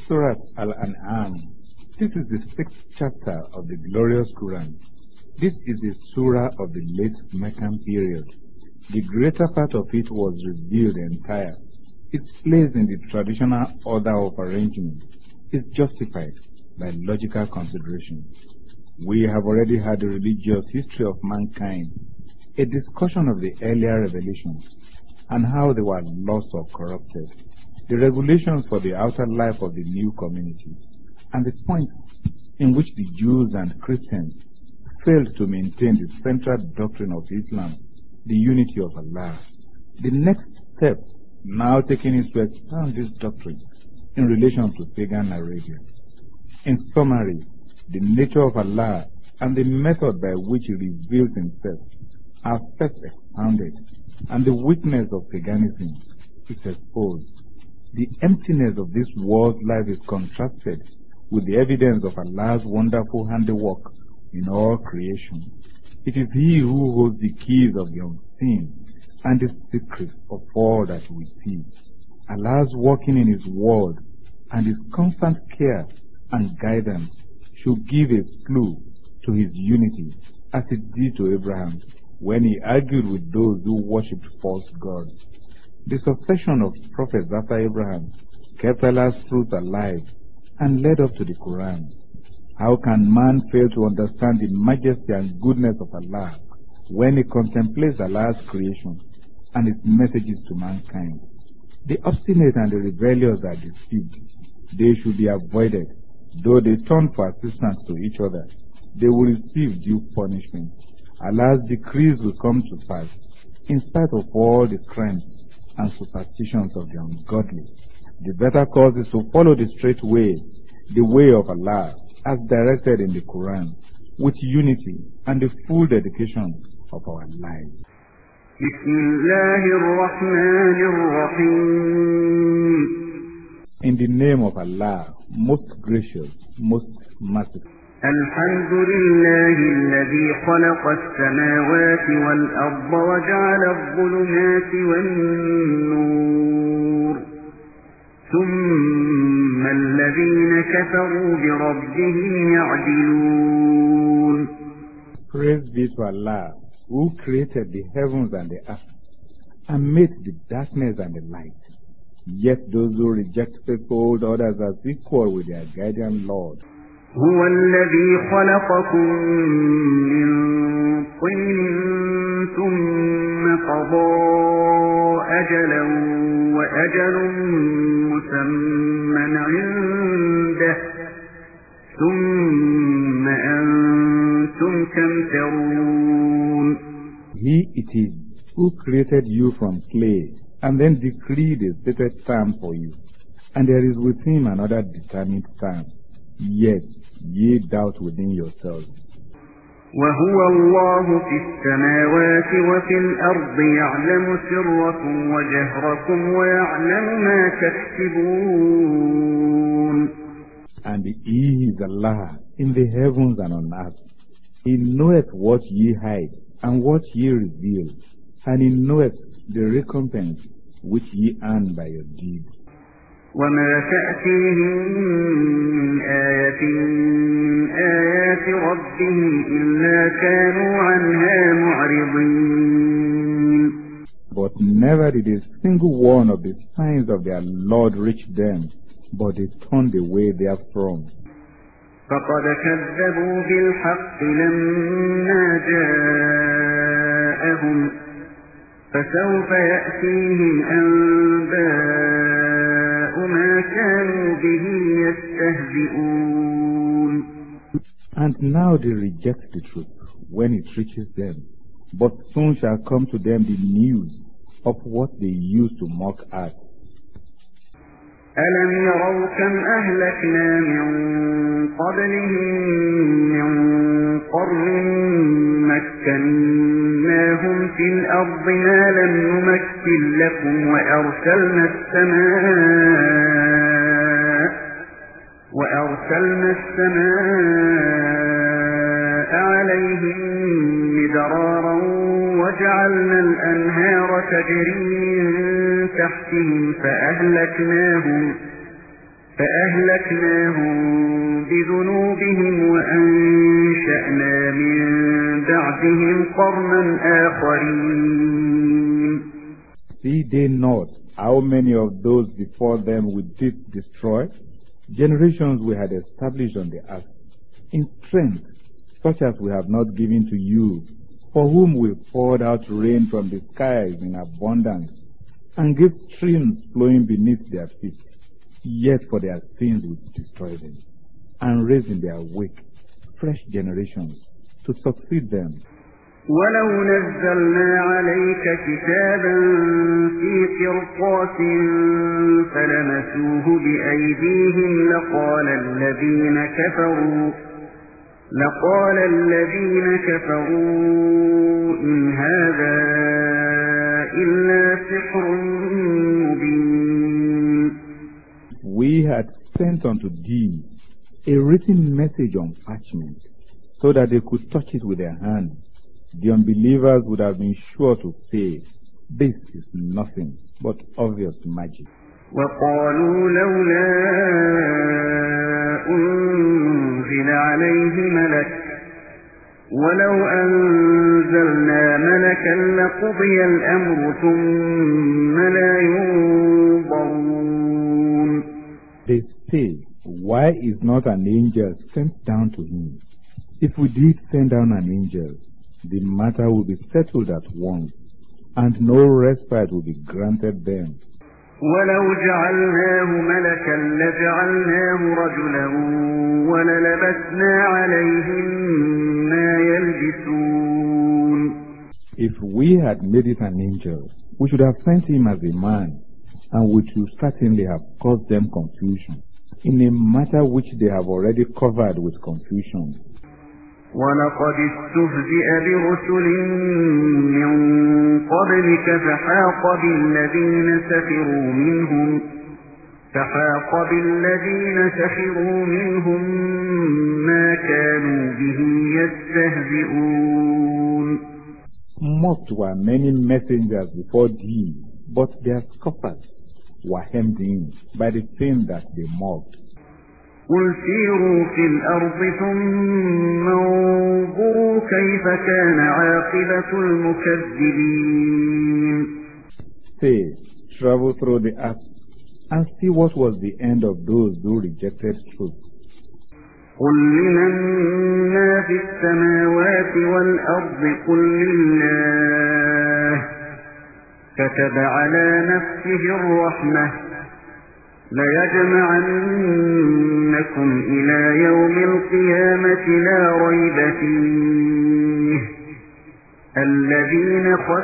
Surat Al-An'am. This is the 6th chapter of the glorious Quran. This is the surah of the late Meccan period. The greater part of it was revealed entire. Its place in the traditional order of arrangement is justified by logical considerations. We have already had the religious history of mankind, a discussion of the earlier revelations and how they were lost or corrupted, the regulations for the outer life of the new community, and the points in which the Jews and Christians failed to maintain the central doctrine of Islam, the unity of Allah. The next step now taken is to expound this doctrine in relation to pagan Arabia. In summary, the nature of Allah and the method by which He reveals Himself are first expounded, and the weakness of paganism is exposed. The emptiness of this world's life is contrasted with the evidence of Allah's wonderful handiwork in all creation. It is He who holds the keys of the unseen and the secrets of all that we see. Allah's working in His world and His constant care and guidance should give a clue to His unity, as it did to Abraham when he argued with those who worshipped false gods. The succession of prophets after Abraham kept Allah's truth alive and led up to the Quran. How can man fail to understand the majesty and goodness of Allah when he contemplates Allah's creation and His messages to mankind? The obstinate and the rebellious are deceived. They should be avoided. Though they turn for assistance to each other, they will receive due punishment. Allah's decrees will come to pass, in spite of all the crimes and superstitions of the ungodly. The better course is to follow the straight way, the way of Allah, as directed in the Quran, with unity and the full dedication of our lives. In the name of Allah, most gracious, most merciful. الحمد لله الذي خلق السماوات والأرض وجعل الظلمات والنور ثم الذين كفروا بربهم يعدلون. Praise be to Allah, who created the heavens and the earth and made the darkness and the light. Yet those who reject faith hold others as equal with their guardian Lord. هو الذي خلقكم من طين ثم قضى أجلا وأجل مسمى عنده ثم أنتم تمترون. He it is who created you from clay and then decreed a stated term for you, and there is with Him another determined term. Yet ye doubt within yourselves. وهو الله في السماوات وفي الأرض يعلم سركم وجهركم ويعلم ما تكسبون. And He is Allah in the heavens and on earth. He knoweth what ye hide and what ye reveal, and He knoweth the recompense which ye earn by your deeds. وما تأتيهم من آية من آيات ربهم إلا كانوا عنها معرضين. But never did a single one of the signs of their Lord reach them, but they turned away therefrom. فقد كذبوا بالحق لما جاءهم فسوف يأتيهم أنباء ما كانوا به يستهزئون. And now they reject the truth when it reaches them, but soon shall come to them the news of what they used to mock at. ألم يروا كم أهلكنا من قبلهم من قرن مكناهم في الأرض ما لم نمكن لكم وأرسلنا السماء عليهم مدرارا وجعلنا الأنهار تجري من تحتهم فأهلكناهم بذنوبهم وأنشأنا من بعدهم قرنا آخرين. See they not how many of those before them we did destroy? Generations we had established on the earth, in strength such as we have not given to you, for whom we poured out rain from the skies in abundance, and gave streams flowing beneath their feet. Yet for their sins we destroyed them, and raised in their wake fresh generations to succeed them. ولو نزلنا عليك كتابا في قرطاس فلمسوه بأيديهم لقال الذين كفروا إن هذا إلا سحر مبين. We had sent unto thee a written message on parchment, so that they could touch it with their hands. The unbelievers would have been sure to say, this is nothing but obvious magic. وقالوا لولا أنزل عليه ملك ولو أنزلنا ملكا لقضي الأمر ثم لا ينظرون. They say, why is not an angel sent down to him? If we did send down an angel, the matter will be settled at once, and no respite will be granted them. ولو جعلناه ملكا لجعلناه رجلا وللبسنا عليهم ما يلبسون. If we had made it an angel, we should have sent him as a man, and we should certainly have caused them confusion in a matter which they have already covered with confusion. ولقد استهزئ برسل من قبلك فحاق بالذين سخروا منهم ما كانوا به يستهزئون. Mocked were many messengers before thee, but their scoffers were hemmed in by the thing that they mocked. قل سيروا في الأرض ثم انظروا كيف كان عاقبة المكذبين. Say, travel through the earth and see what was the end of those who rejected truth. قل لمن ما في السماوات والأرض قل لله كتب على نفسه الرحمة ليجمعنكم إلى يوم القيامة لا ريب فيه الذين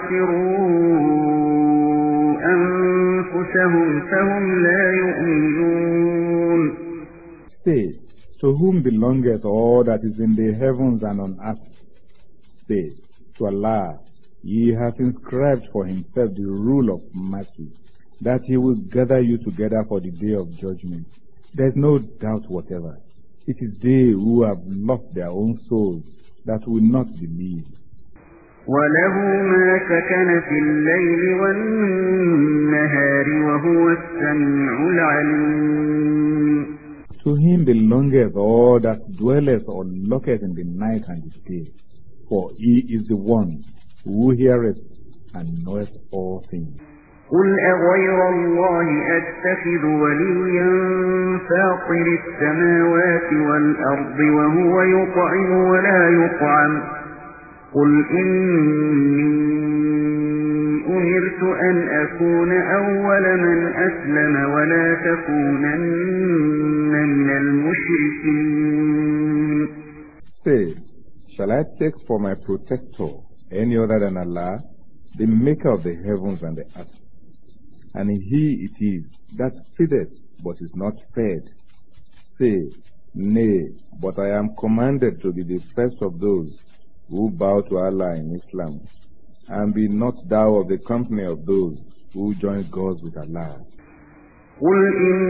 خسروا أنفسهم فهم لا يؤمنون. Say, to whom belongeth all that is in the heavens and on earth? Say, to Allah, He hath inscribed for Himself the rule of mercy, that He will gather you together for the day of judgment. There is no doubt whatever. It is they who have lost their own souls that will not believe. وَلَهُ مَا سَكَنَ فِي اللَّيْلِ وَالنَّهَارِ وَهُوَ السَّمِيعُ الْعَلِيمُ. To Him belongeth all that dwelleth or lurketh in the night and the day, for He is the one who heareth and knoweth all things. قُلْ أَغَيْرَ اللَّهِ أَتَّخِذُ وَلِيًّا فَاطِرِ السَّمَاوَاتِ وَالْأَرْضِ وَهُوَ يُطْعِمُ وَلَا يُطْعَمُ قُلْ إِنِّي أُمِرْتُ أَنْ أَكُونَ أَوَّلَ مَنْ أَسْلَمَ وَلَا تَكُونَنَّ مِنَ الْمُشْرِكِينَ. Say, shall I take for my protector any other than Allah, the maker of the heavens and the earth? And He it is that feedeth but is not fed. Say, nay, but I am commanded to be the first of those who bow to Allah in Islam, and be not thou of the company of those who join gods with Allah. قُلْ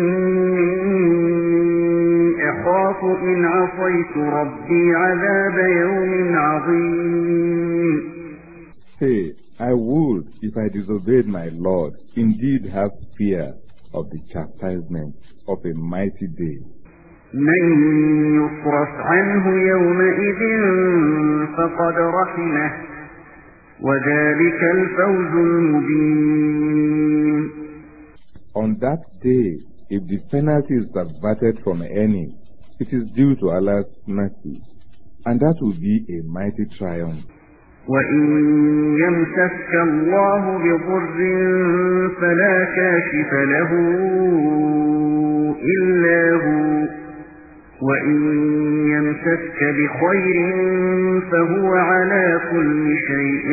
إِنِّي أَخَافُ إِنْ عَصَيْتُ رَبِّي عَذَابَ يَوْمٍ عَظِيمٍ. Say, I would, if I disobeyed my Lord, indeed have fear of the chastisement of a mighty day. من يصرف عنه يومئذ فقد رحمه وذلك الفوز المبين. On that day, if the penalty is averted from any, it is due to Allah's mercy, and that will be a mighty triumph. وَإِن يَمْسَسْكَ اللَّهُ بِضُرٍّ فَلَا كَاشِفَ لَهُ إِلَّا هُوَ وَإِن يَمْسَسْكَ بِخَيْرٍ فَهُوَ عَلَى كُلِّ شَيْءٍ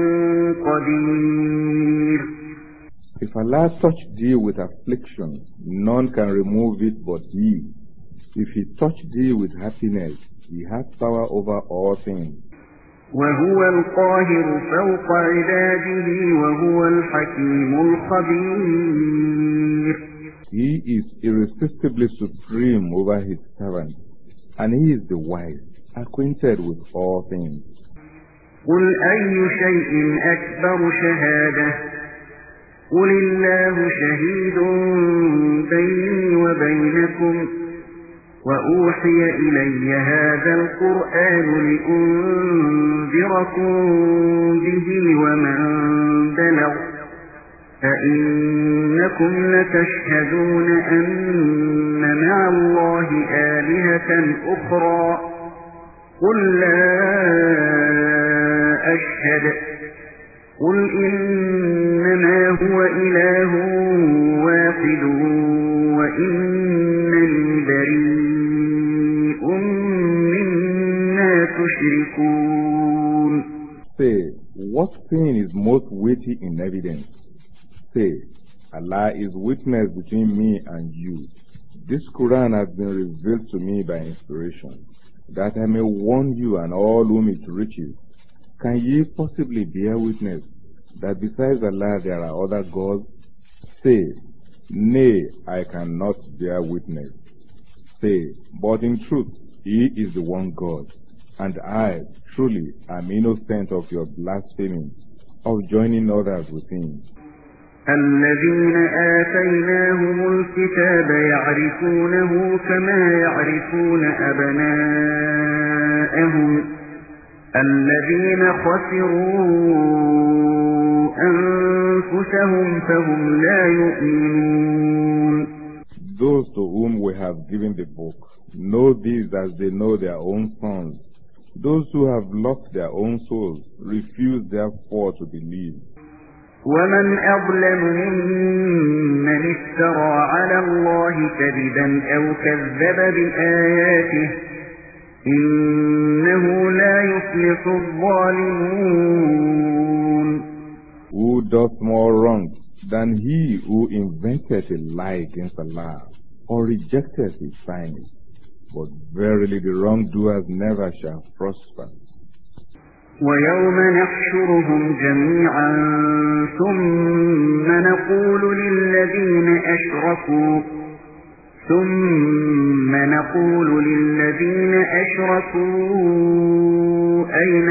قَدِيرٌ. If Allah touch thee with affliction, none can remove it but He. If He touch thee with happiness, He has power over all things. وَهُوَ الْقَاهِرُ فَوْقَ عِبَادِهِ وَهُوَ الْحَكِيمُ الْخَبِيرُ. He is irresistibly supreme over His servants, and He is the wise, acquainted with all things. قُلْ أَيُّ شَيْءٍ أَكْبَرُ شَهَادَةً قُلِ اللَّهُ شَهِيدٌ بَيْنِي وَبَيْنَكُمْ وَأُوحِيَ إِلَيَّ هَذَا الْقُرْآنُ لِأُنذِرَكُم بِهِ وَمَن بَلَغَ أَئِنَّكُمْ لَتَشْهَدُونَ أَنَّ مَعَ اللَّهِ آلِهَةً أُخْرَى قُل لَّا أَشْهَدُ قُلْ إِنَّمَا هُوَ إِلَٰهٌ وَاحِدٌ وَإِنَّنِي بَرِيءٌ مِّمَّا تُشْرِكُونَ. Say, what thing is most weighty in evidence? Say, Allah is witness between me and you. This Quran has been revealed to me by inspiration, that I may warn you and all whom it reaches. Can ye possibly bear witness that besides Allah there are other gods? Say, nay, I cannot bear witness. Say, but in truth, He is the one God, and I, truly, am innocent of your blaspheming, of joining others with Him. الذين آتيناهم الكتاب يعرفونه كما يعرفون أبناءهم الذين خسروا أنفسهم فهم لا يؤمنون. Those to whom we have given the book know these as they know their own sons. Those who have lost their own souls refuse therefore to believe. ومن أظلم ممن افترى على الله كذبا أو كذب بآياته إنه لا يفلح الظالمون. Who does more wrong than he who invented a lie against Allah or rejected His signs? But verily the wrongdoers never shall prosper. ويوم نحشرهم جميعا ثم نقول للذين أشركوا أين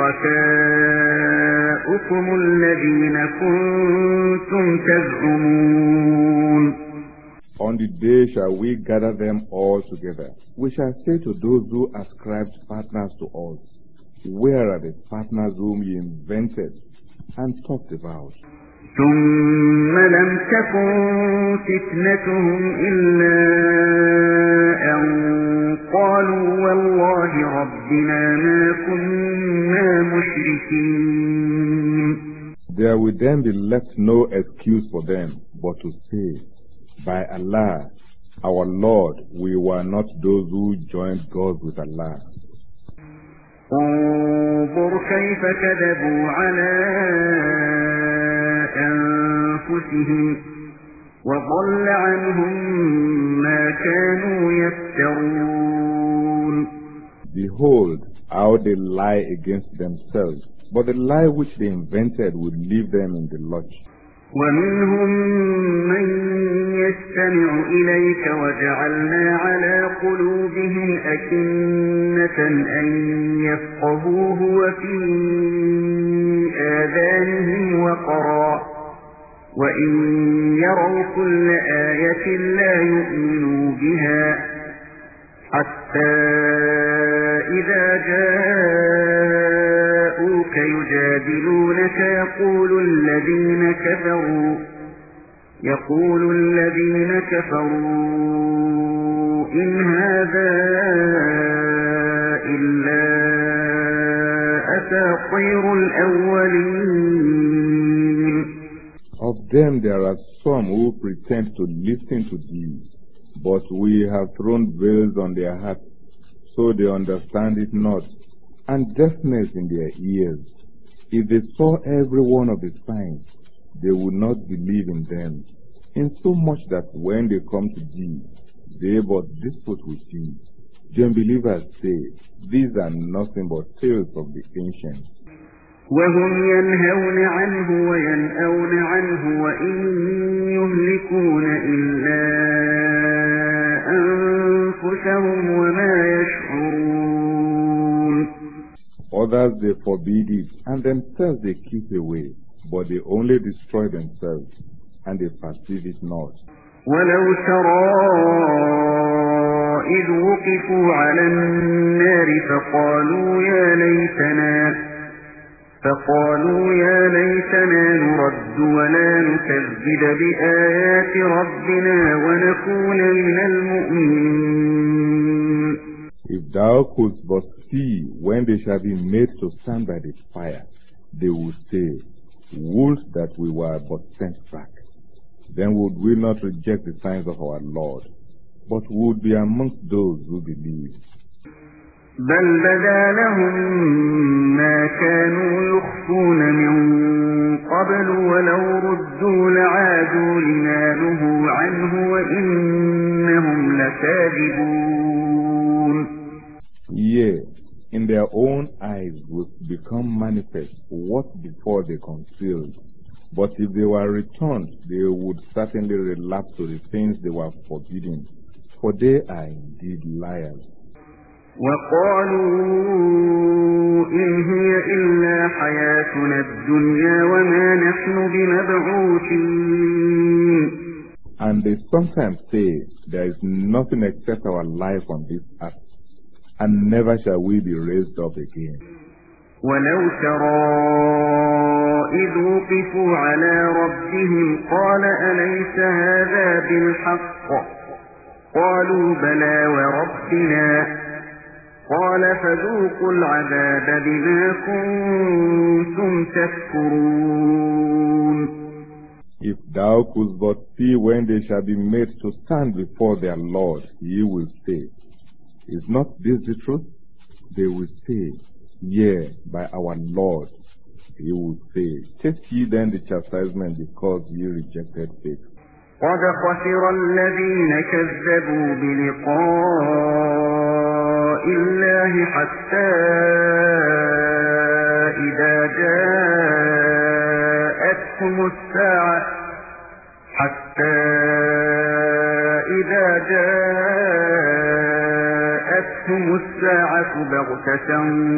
شركاؤكم الذين كنتم تزعمون. On the day shall we gather them all together. We shall say to those who ascribed partners to us, where are the partners whom ye invented and talked about? ثم لم تكن فتنتهم إلا أن قالوا والله ربنا ما كنا مشركين. There will then be left no excuse for them but to say, by Allah, our Lord, we were not those who joined God with Allah. انظر كيف كذبوا على أنفسهم وضل عنهم ما كانوا يفترون. Behold how they lie against themselves, but the lie which they invented would leave them in the lurch. ومنهم من يستمع إليك وجعلنا على قلوبهم أكنة أن يفقهوه وفي آذانهم وقرا وإن يروا كل آية لا يؤمنوا بها حتى إذا جاءوك يجادلونك يقول الذين كفروا إن هذا إلا أساطير الأولين. Of them there are some who pretend to listen to thee, but we have thrown veils on their hearts, so they understand it not, and deafness in their ears. If they saw every one of the signs, they would not believe in them, insomuch that when they come to thee, they but dispute with thee. The unbelievers say, these are nothing but tales of the ancients. وهم ينهون عنه وينأون عنه وإن يهلكون إلا أنفسهم وما يشعرون. Others they forbid it, and themselves they keep away, but they only destroy themselves, and they perceive it not. ولو ترى إذ وقفوا على النار فقالوا يا ليتنا نرد ولا نكذب بآيات ربنا ونكون من المؤمنين. If thou couldst but see when they shall be made to stand by the fire, they would say, would that we were but sent back. Then would we not reject the signs of our Lord, but would be amongst those who believe. بل بدا لهم ما كانوا يخفون من قبل ولو ردوا لعادوا لما نهوا عنه وإنهم لكاذبون. Yea, in their own eyes would become manifest what before they concealed. But if they were returned, they would certainly relapse to the things they were forbidden, for they are indeed liars. وقالوا إن هي إلا حياتنا الدنيا وما نحن بمبعوثين. And they sometimes say, there is nothing except our life on this earth, and never shall we be raised up again. ولو ترى إذ وقفوا على ربهم قال أليس هذا بالحق قالوا بلى وربنا قال فذوقوا العذاب بما كنتم تكفرون. If thou couldst but see when they shall be made to stand before their Lord, he will say, is not this the truth? They will say, yea, by our Lord. He will say, take ye then the chastisement because ye rejected faith. قد خسر الذين كذبوا بلقاء الله حتى إذا جاءتهم الساعة بغتة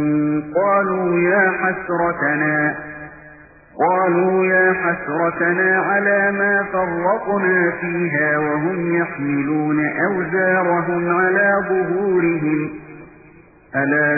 قالوا يا حسرتنا على ما فرطنا فيها وهم يحملون أوزارهم على ظهورهم ألا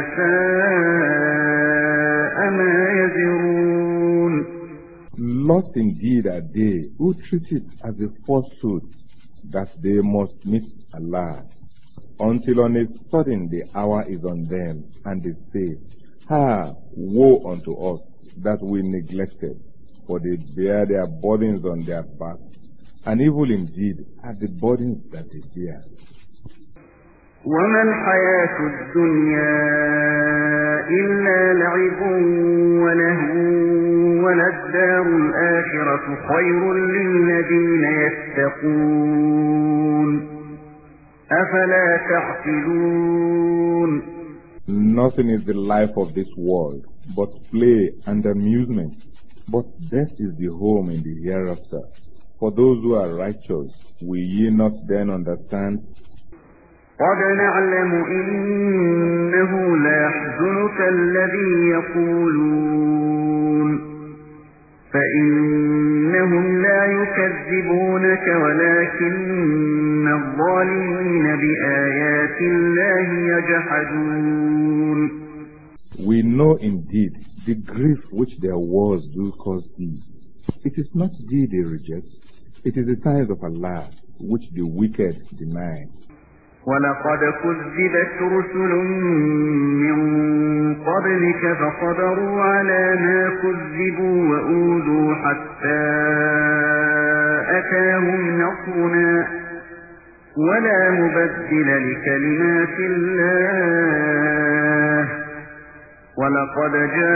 ساء ما يزرون. Lost indeed are they who treat it as a falsehood that they must meet Allah, until on a sudden the hour is on them, and they say, woe unto us that we neglected, for they bear their burdens on their backs, and evil indeed are the burdens that they bear. وَمَا الْحَيَاةُ الدُّنْيَا إِلَّا لَعِبٌ وَلَهْوٌ وَلَلدَّارُ الْآخِرَةُ خَيْرٌ لِّلَّذِينَ يَتَّقُونَ أَفَلَا تَعْقِلُونَ. Nothing is the life of this world but play and amusement, but death is the home in the hereafter. For those who are righteous, will ye not then understand? قَدْ نَعْلَمُ إِنَّهُ لَيَحْزُنُكَ الَّذِي يَقُولُونَ فَإِنَّهُمْ لَا يكذبونك ولكن الظالمين بآيات الله يجحدون. We know indeed the grief which their wars do cause thee. It is not thee they reject, it is the signs of Allah which the wicked deny. وَلَقَدْ كُذِّبَتْ رُسُلٌ مِّن قَبْلِكَ فَصَبَرُوا عَلَىٰ مَا كُذِّبُوا وَأُوذُوا حَتَّىٰ أَتَاهُمْ نَصْرُنَا وَلَا مُبَدِّلَ لِكَلِمَاتِ اللَّهِ وَلَقَدْ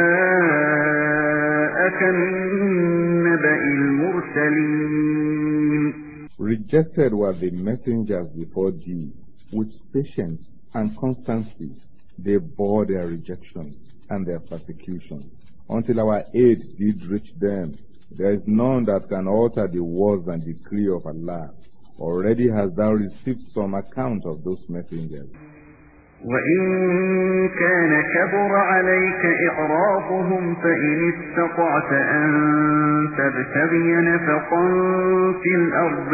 جَاءَكَ مِن نَّبَإِ الْمُرْسَلِينَ. Rejected were the messengers before thee. With patience and constancy, they bore their rejection and their persecution, until our aid did reach them. There is none that can alter the words and decree of Allah. Already hast thou received some account of those messengers. وَإِن كَانَ كَبُرَ عَلَيْكَ إِعْرَاضُهُمْ فَإِنِ اسْتَطَعْتَ أَن تَبْتَغِيَ نَفَقًا فِي الْأَرْضِ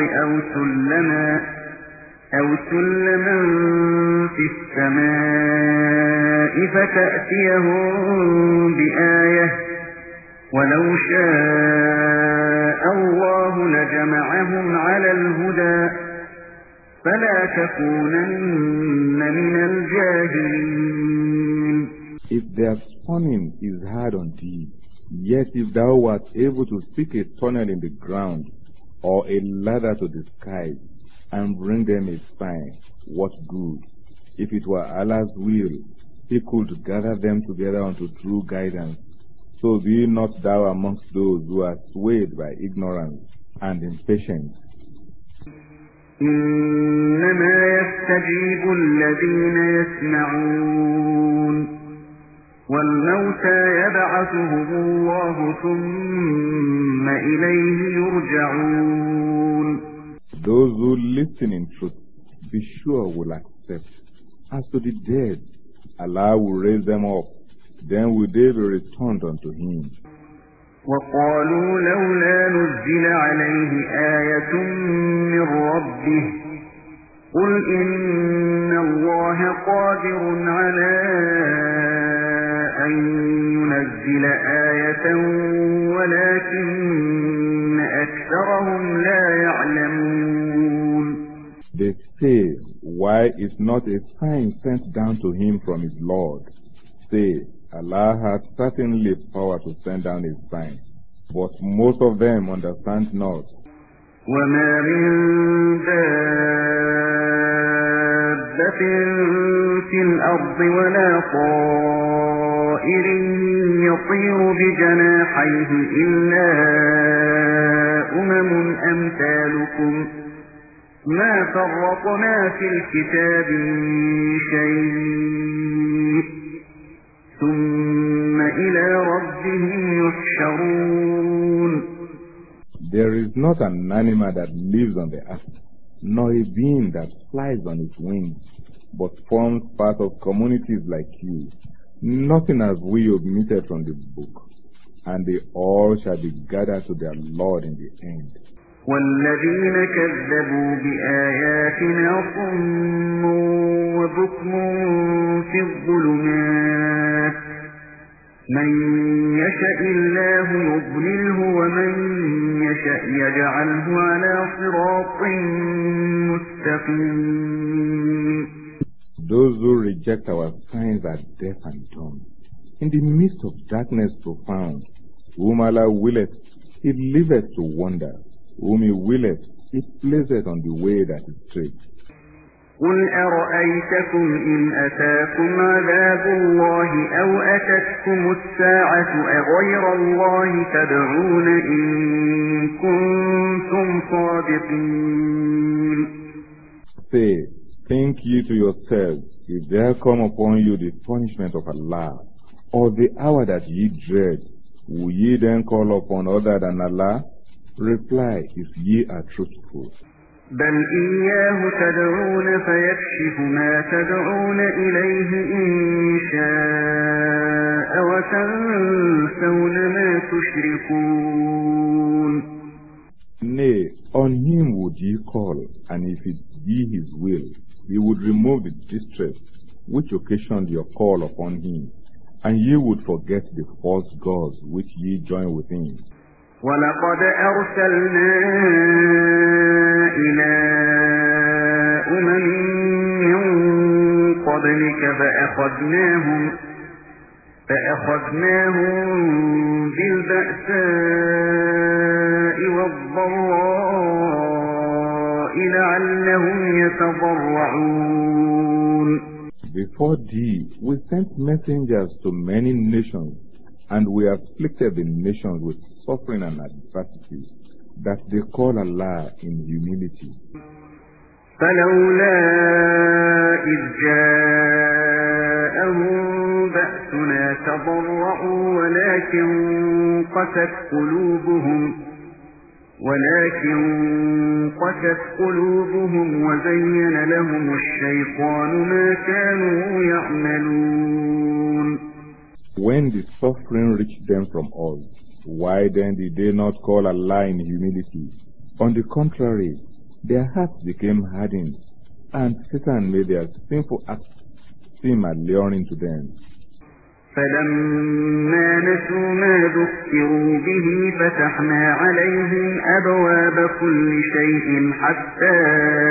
أَوْ سُلَّمًا فِي السَّمَاءِ فَتَأْتِيَهُم بِآيَةٍ وَلَوْ شَاءَ اللَّهُ لَجَمَعَهُمْ عَلَى الْهُدَى فَلَا تَكُونَنَّ مِنَ الْجَاهِلِينَ. If their spawning is hard on thee, yet if thou wert able to seek a tunnel in the ground or a ladder to the skies, and bring them a sign, what good? If it were Allah's will, He could gather them together unto true guidance. So be not thou amongst those who are swayed by ignorance and impatience. إنما يستجيب الذين يسمعون والموتى يبعثهم الله ثم إليه يرجعون. Those who listen in truth, be sure will accept. As to the dead, Allah will raise them up, then will they be returned unto Him. وقالوا لولا نزل عليه آية من ربه قل إن الله قادر على أن ينزل آية ولكن أكثرهم لا يعلمون. They say, why is not a sign sent down to him from his Lord? Say, Allah has certainly power to send down his sign, but most of them understand not. وما من دابة في الأرض ولا طائر يطير بجناحيه إلا أمثالكم ما فرطنا في الكتاب من شيء ثم إلى ربهم يحشرون. There is not an animal that lives on the earth, nor a being that flies on its wings, but forms part of communities like you. Nothing have we omitted from the book, and they all shall be gathered to their Lord in the end. وَالَّذِينَ كَذَّبُوا بِآيَاتِنَا صُمٌّ وَبُكْمٌ فِي الظُّلُمَاتِ مَن يَشَإِ اللَّهُ يُضْلِلْهُ وَمَن يَشَأْ يَجْعَلْهُ عَلَى صِرَاطٍ مُسْتَقِيمٍ. Those who reject our signs are deaf and dumb. In the midst of darkness profound, whom Allah willeth, He leaveth to wander. Whom He willeth, He placeth on the way that is straight. قُلْ أَرَأَيْتَكُمْ إِنْ أَتَاكُمْ عَذَابُ اللَّهِ أَوْ أَتَتْكُمُ السَّاعَةُ أَغَيْرَ اللَّهِ تَدْعُونَ إِن كُنتُمْ صَادِقِينَ. Say, think ye to yourselves, if there come upon you the punishment of Allah, or the hour that ye dread, will ye then call upon other than Allah? Reply, if ye are truthful. بَلْ إِيَّاهُ تَدْعُونَ فَيَكْشِفُ مَا تَدْعُونَ إِلَيْهِ إِن شَاءَ وَتَنسَوْنَ مَا تُشْرِكُونَ. On him would ye call, and if it be his will, he would remove the distress which occasioned your call upon him, and ye would forget the false gods which ye join with him. وَلَقَدْ أَرْسَلْنَا إِلَى أُمَمٍ مِّن قَبْلِكَ فَأَخَذْنَاهُم بِالْبَأْسَاءِ وَالضَّرَّاءِ لَعَلَّهُمْ يَتَضَرَّعُونَ. Before thee we sent messengers to many nations, and we afflicted the nations with suffering and adversity, that they call Allah in humility. فَلَوْلَا إِذْ جَاءَهُم بَأْسُنَا تَضَرَّعُوا ولكن قست قلوبهم وزين لهم الشيطان ما كانوا يعملون. When the suffering reached them from us, why then did they not call Allah in humility? On the contrary, their hearts became hardened, and Satan made their sinful acts seem alluring to them. فَلَمَّا نَسُوا مَا ذُكِّرُوا بِهِ فَتَحْنَا عَلَيْهِمْ أَبْوَابَ كُلِّ شَيْءٍ حَتَّى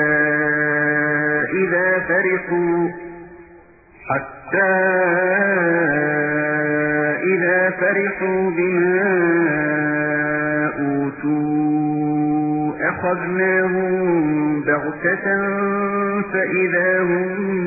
إِذَا فَرِحُوا بِمَا أُوتُوا أَخَذْنَاهُم بَغْتَةً فَإِذَا هُم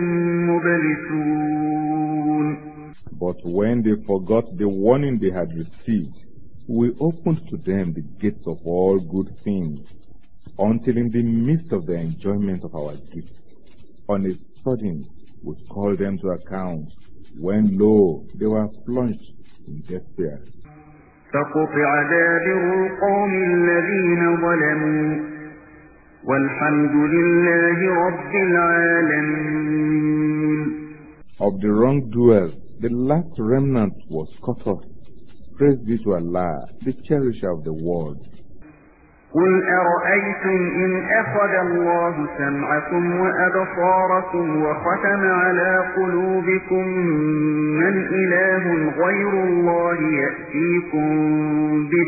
مُّبْلِسُونَ. But when they forgot the warning they had received, we opened to them the gates of all good things, until in the midst of the enjoyment of our gifts, on a sudden we called them to account, when lo, they were plunged in despair. فَقُطِعَ دَابِرُ الْقَوْمِ الَّذِينَ ظَلَمُوا وَالْحَمْدُ لِلَّهِ رَبِّ الْعَالَمِينَ. Of the wrongdoers, the last remnant was cut off. Praise be to Allah, the cherisher of the world. قُلْ أَرَأَيْتُمْ إِنْ أَخَذَ اللَّهُ سَمْعَكُمْ وَأَبْصَارَكُمْ وَخَتَمَ عَلَى قُلُوبِكُمْ مَنْ إِلَٰهٌ غَيْرُ اللَّهِ يَأْتِيكُمْ بِهِ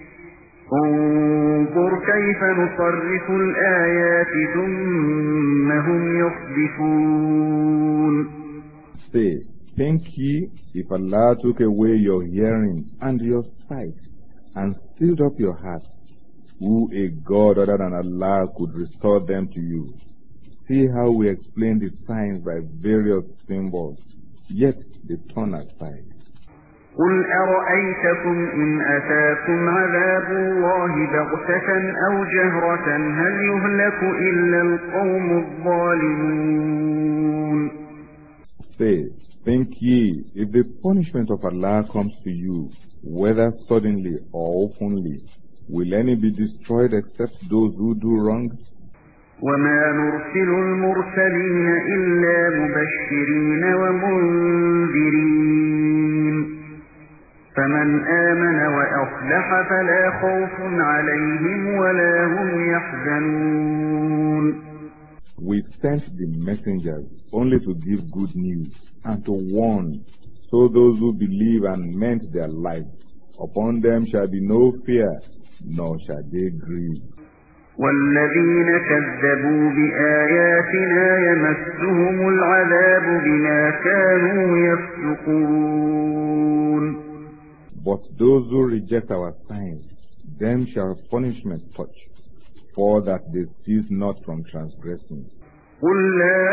انظُرْ كَيْفَ نُصَرِّفُ الْآيَاتِ ثُمَّ هُمْ يَصْدِفُونَ. Say, think ye, if Allah took away your hearing and your sight, and sealed up your heart, who a God other than Allah could restore them to you? See how we explain the signs by various symbols, yet they turn aside. قُلْ أَرَأَيْتَكُمْ إِنْ أَتَاكُمْ عَذَابُ اللَّهِ بَغْتَةً أَوْ جَهْرَةً هَلْ يُهْلَكُ إِلَّا الْقَوْمُ الظَّالِمُونَ. Say, think ye, if the punishment of Allah comes to you, whether suddenly or openly, will any be destroyed except those who do wrong? وَمَا نُرْسِلُ الْمُرْسَلِينَ إِلَّا مُبَشِّرِينَ وَمُنذِرِينَ فَمَنْ آمَنَ وَأَصْلَحَ فَلَا خَوْفٌ عَلَيْهِمْ وَلَا هُمْ يَحْزَنُونَ. We sent the messengers only to give good news and to warn, so those who believe and meant their lives, upon them shall be no fear, nor shall they grieve. وَالَّذِينَ كَذَّبُوا بِآيَاتِنَا يَمَسُّهُمُ الْعَذَابُ بِمَا كَانُوا يَفْسُقُونَ. But those who reject our signs, them shall punishment touch, for that they cease not from transgressing. قُلْ لَا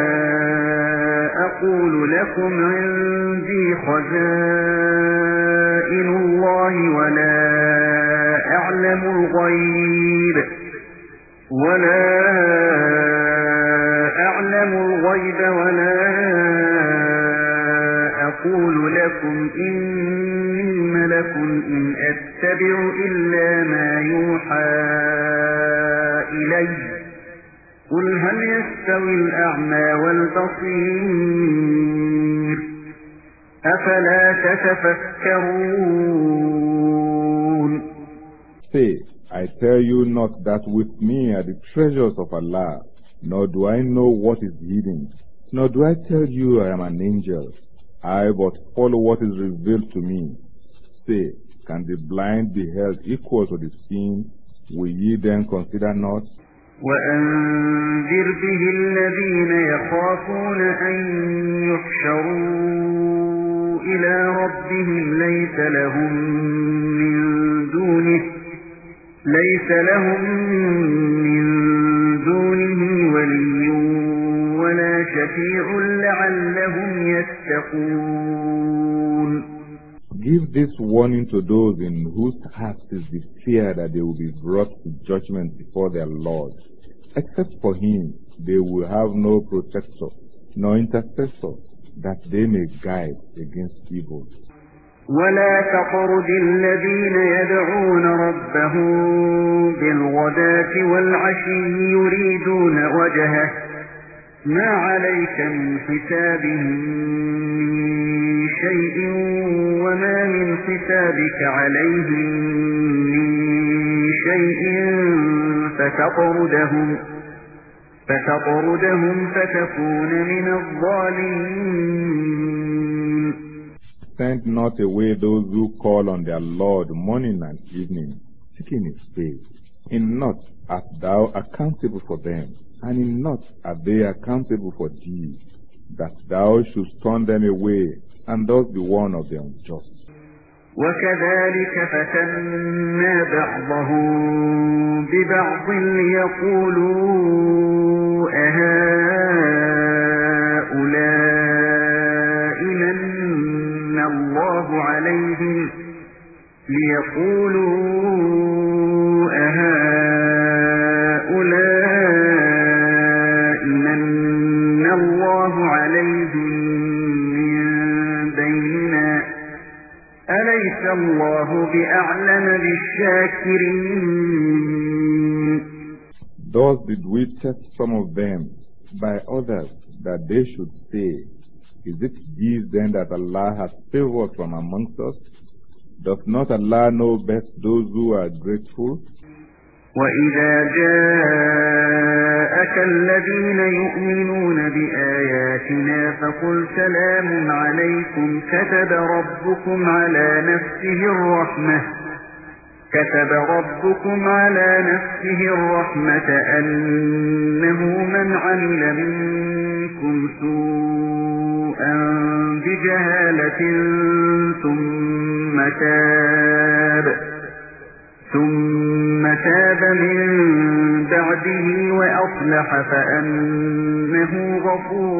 أَقُولُ لَكُمْ عِندِي خَزَائِنُ اللَّهِ وَلَا أَعْلَمُ الْغَيْبَ وَلَا أَقُولُ لَكُمْ إِنِّي مَلَكٌ إِنْ أَتَّبِعُ إِلَّا مَا يُوحَى إِلَيَّ قُلْ هَلْ يَسْتَوِي الْأَعْمَى وَالْبَصِيرُ أَفَلَا تَتَفَكَّرُونَ. Say, I tell you not that with me are the treasures of Allah, nor do I know what is hidden, nor do I tell you I am an angel. I but follow what is revealed to me. Say, can the blind be held equal to the seeing? Will ye then consider not? وأنذر به الذين يخافون أن يحشروا إلى ربهم ليس لهم من دونه ولي ولا شفيع لعلهم يتقون. Give this warning to those in whose hearts is the fear that they will be brought to judgment before their Lord. Except for him, they will have no protector, nor intercessor, that they may guide against evil. ولا تطرد الذين يدعون ربهم بالغداة والعشي يريدون وجهه ما عليك من حسابهم من شيء وما من حسابك عليهم من شيء فتطردهم فتكون من الظالمين. Send not away those who call on their Lord morning and evening, seeking his face. In naught art thou accountable for them, and in naught are they accountable for thee, that thou shouldst turn them away, and thus be one of the unjust. وكذلك فتنا بعضهم ببعض ليقولوا أهؤلاء من الله عليهم من بيننا أليس الله بأعلم بالشاكرين. Thus did we test some of them by others, that they should say, is it these then that Allah has favored from amongst us? Doth not Allah know best those who are grateful? وَإِذَا جَاءَكَ الَّذِينَ يُؤْمِنُونَ بِآيَاتِنَا فَقُلْ سَلَامٌ عَلَيْكُمْ كَتَبَ رَبُّكُمْ على نفسه الرحمة أنه من عمل منكم سوءا بجهالة ثم تاب من بعده وأصلح فأنه غفور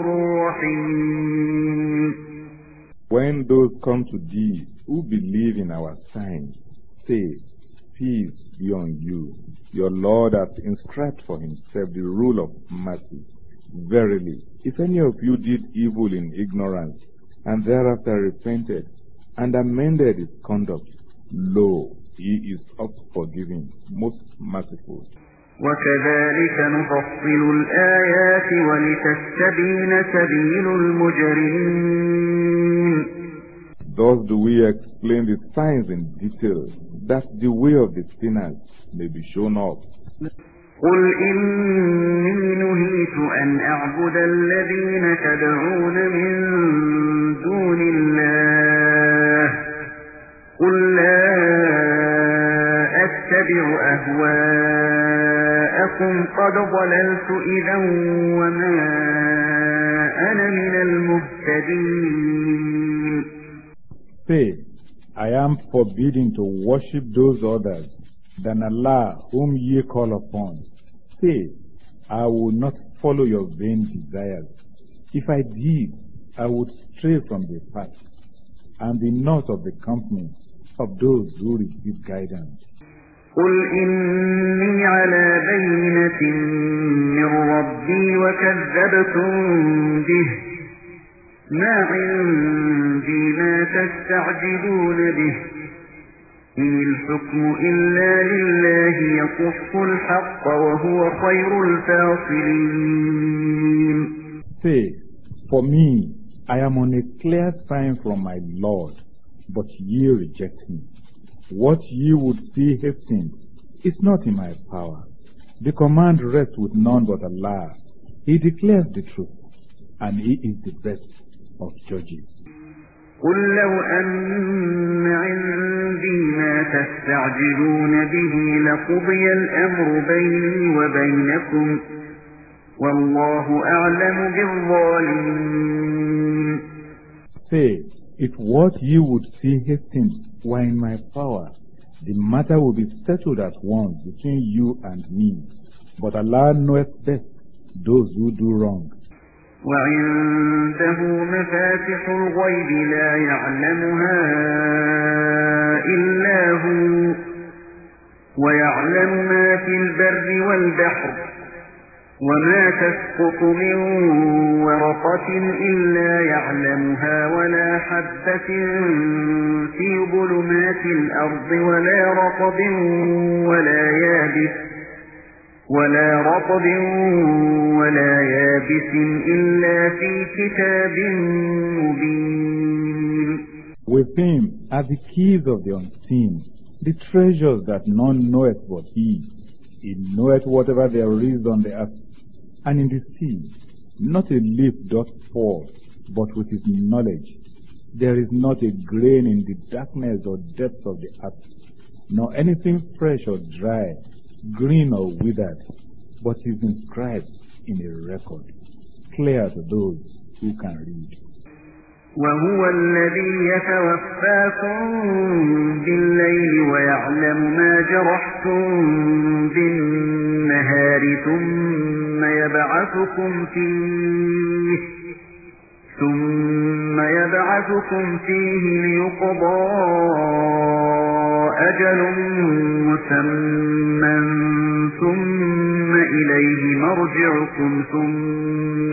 رحيم. When those come to thee who believe in our signs, say, peace be on you. Your Lord hath inscribed for himself the rule of mercy. Verily, if any of you did evil in ignorance, and thereafter repented, and amended his conduct, lo, he is oft forgiving, most merciful. وكذلك نفصل الآيات ولتستبين سبيل المجرمين. Thus do we explain the signs in detail, that the way of the sinners may be shown up. قل إني نهيت أن أعبد الذين تدعون من دون الله قل لا أتبع أهواءكم قد ضللت إذا وما أنا من المهتدين. Say, I am forbidden to worship those others than Allah whom ye call upon. Say, I will not follow your vain desires. If I did, I would stray from the path, and be not of the company of those who receive guidance. قل إني على بينة من ربي وكذبتم به ما عندي ما تستعجلون به إن الحكم إلا لله يقص الحق وهو خير الفاصلين. Say, for me, I am on a clear sign from my Lord, but ye reject me. What ye would see hastened, is not in my power. The command rests with none but Allah. He declares the truth, and He is the best of judges. قل لو أن عندي ما تستعجلون به لقضي الأمر بيني وبينكم والله أعلم بالظالمين. Say, if what you would see hastened were in my power, the matter will be settled at once between you and me. But Allah knoweth best those who do wrong. وعنده مفاتح الغيب لا يعلمها إلا هو ويعلم ما في البر والبحر وما تسقط من ورقة إلا يعلمها ولا حبة في ظلمات الأرض ولا رطب ولا يابس إلا في كتاب مبين. With Him are the keys of the unseen, the treasures that none knoweth but He. He knoweth whatever there is on the earth and in the sea. Not a leaf doth fall, but with His knowledge. There is not a grain in the darkness or depths of the earth, nor anything fresh or dry, green or withered, but is inscribed in a record, clear to those who can read. وهو الذي يتوفاكم بالليل ويعلم ما جرحتم بالنهار ثم يبعثكم فيه ليقضى أجل مسمى ثم إليه مرجعكم ثم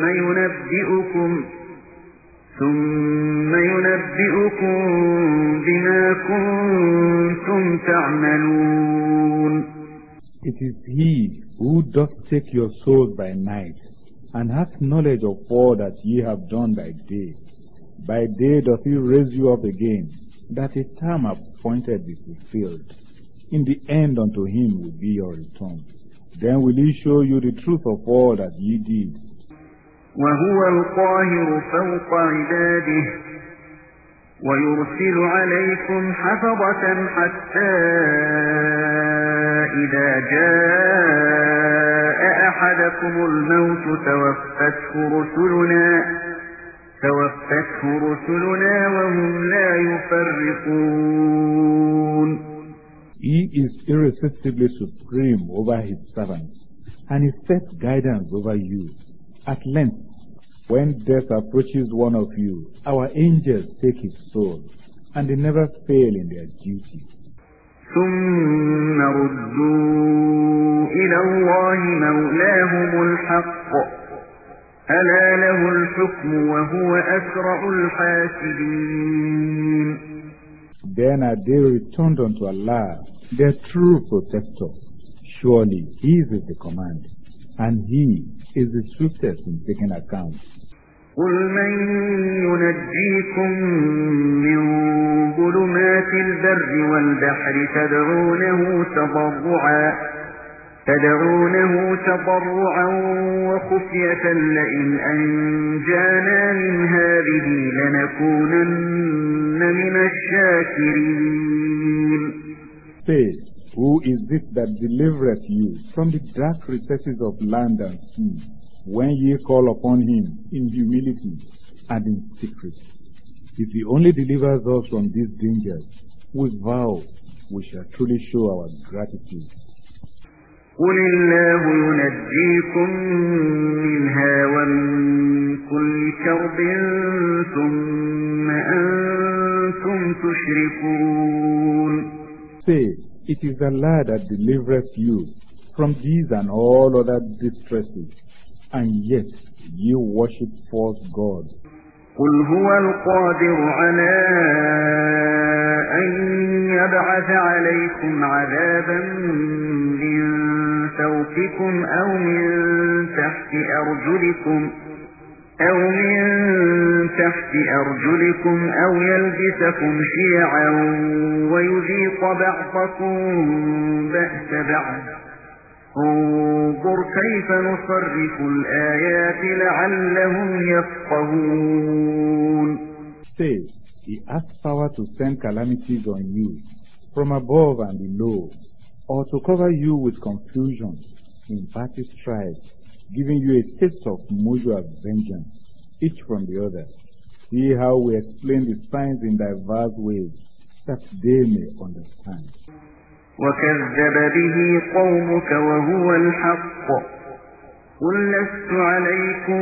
ينبئكم بما كنتم تعملون. It is He who doth take your souls by night, and hath knowledge of all that ye have done by day. By day doth He raise you up again, that a time appointed be fulfilled. In the end unto Him will be your return. Then will He show you the truth of all that ye did. وهو القاهر فوق عباده ويرسل عليكم حفظة حتى إذا جاء أحدكم الموت توفته رسلنا وهم لا يفرقون. He is irresistibly supreme over His servants, and He sets guidance over you. At length, when death approaches one of you, our angels take his soul, and they never fail in their duty. ثم ردوا إلى الله مولاهم الحق ألا له الحكم وهو أسرع الحاسبين. Then are they returned unto Allah, their true protector. Surely His is the command, and He is the swiftest in taking account. قل من ينجيكم من ظلمات البر والبحر تدعونه تضرعا وخفية لئن أنجانا من هذه لنكونن من الشاكرين. Say, who is this that delivereth you from the dark recesses of land and sea, when ye call upon Him in humility and in secret? If He only delivers us from these dangers, we vow we shall truly show our gratitude. قل الله ينجيكم منها ومن كل كرب ثم أنتم تشركون. Say, it is Allah that delivereth you from these and all other distresses, and yet you worship false gods. قل هو القادر على أن يبعث عليكم عذابا من فوقكم أو من تحت أرجلكم أو يلبسكم شيعا ويذيق بعضكم بأس بعض انظر كيف نصرف الآيات لعلهم يفقهون. Say, He has power to send calamities on you from above and below, or to cover you with confusion in party strife, giving you a taste of mutual vengeance, each from the other. See how we explain the signs in diverse ways, that they may understand. وكذب به قومك وهو الحق قل لست عليكم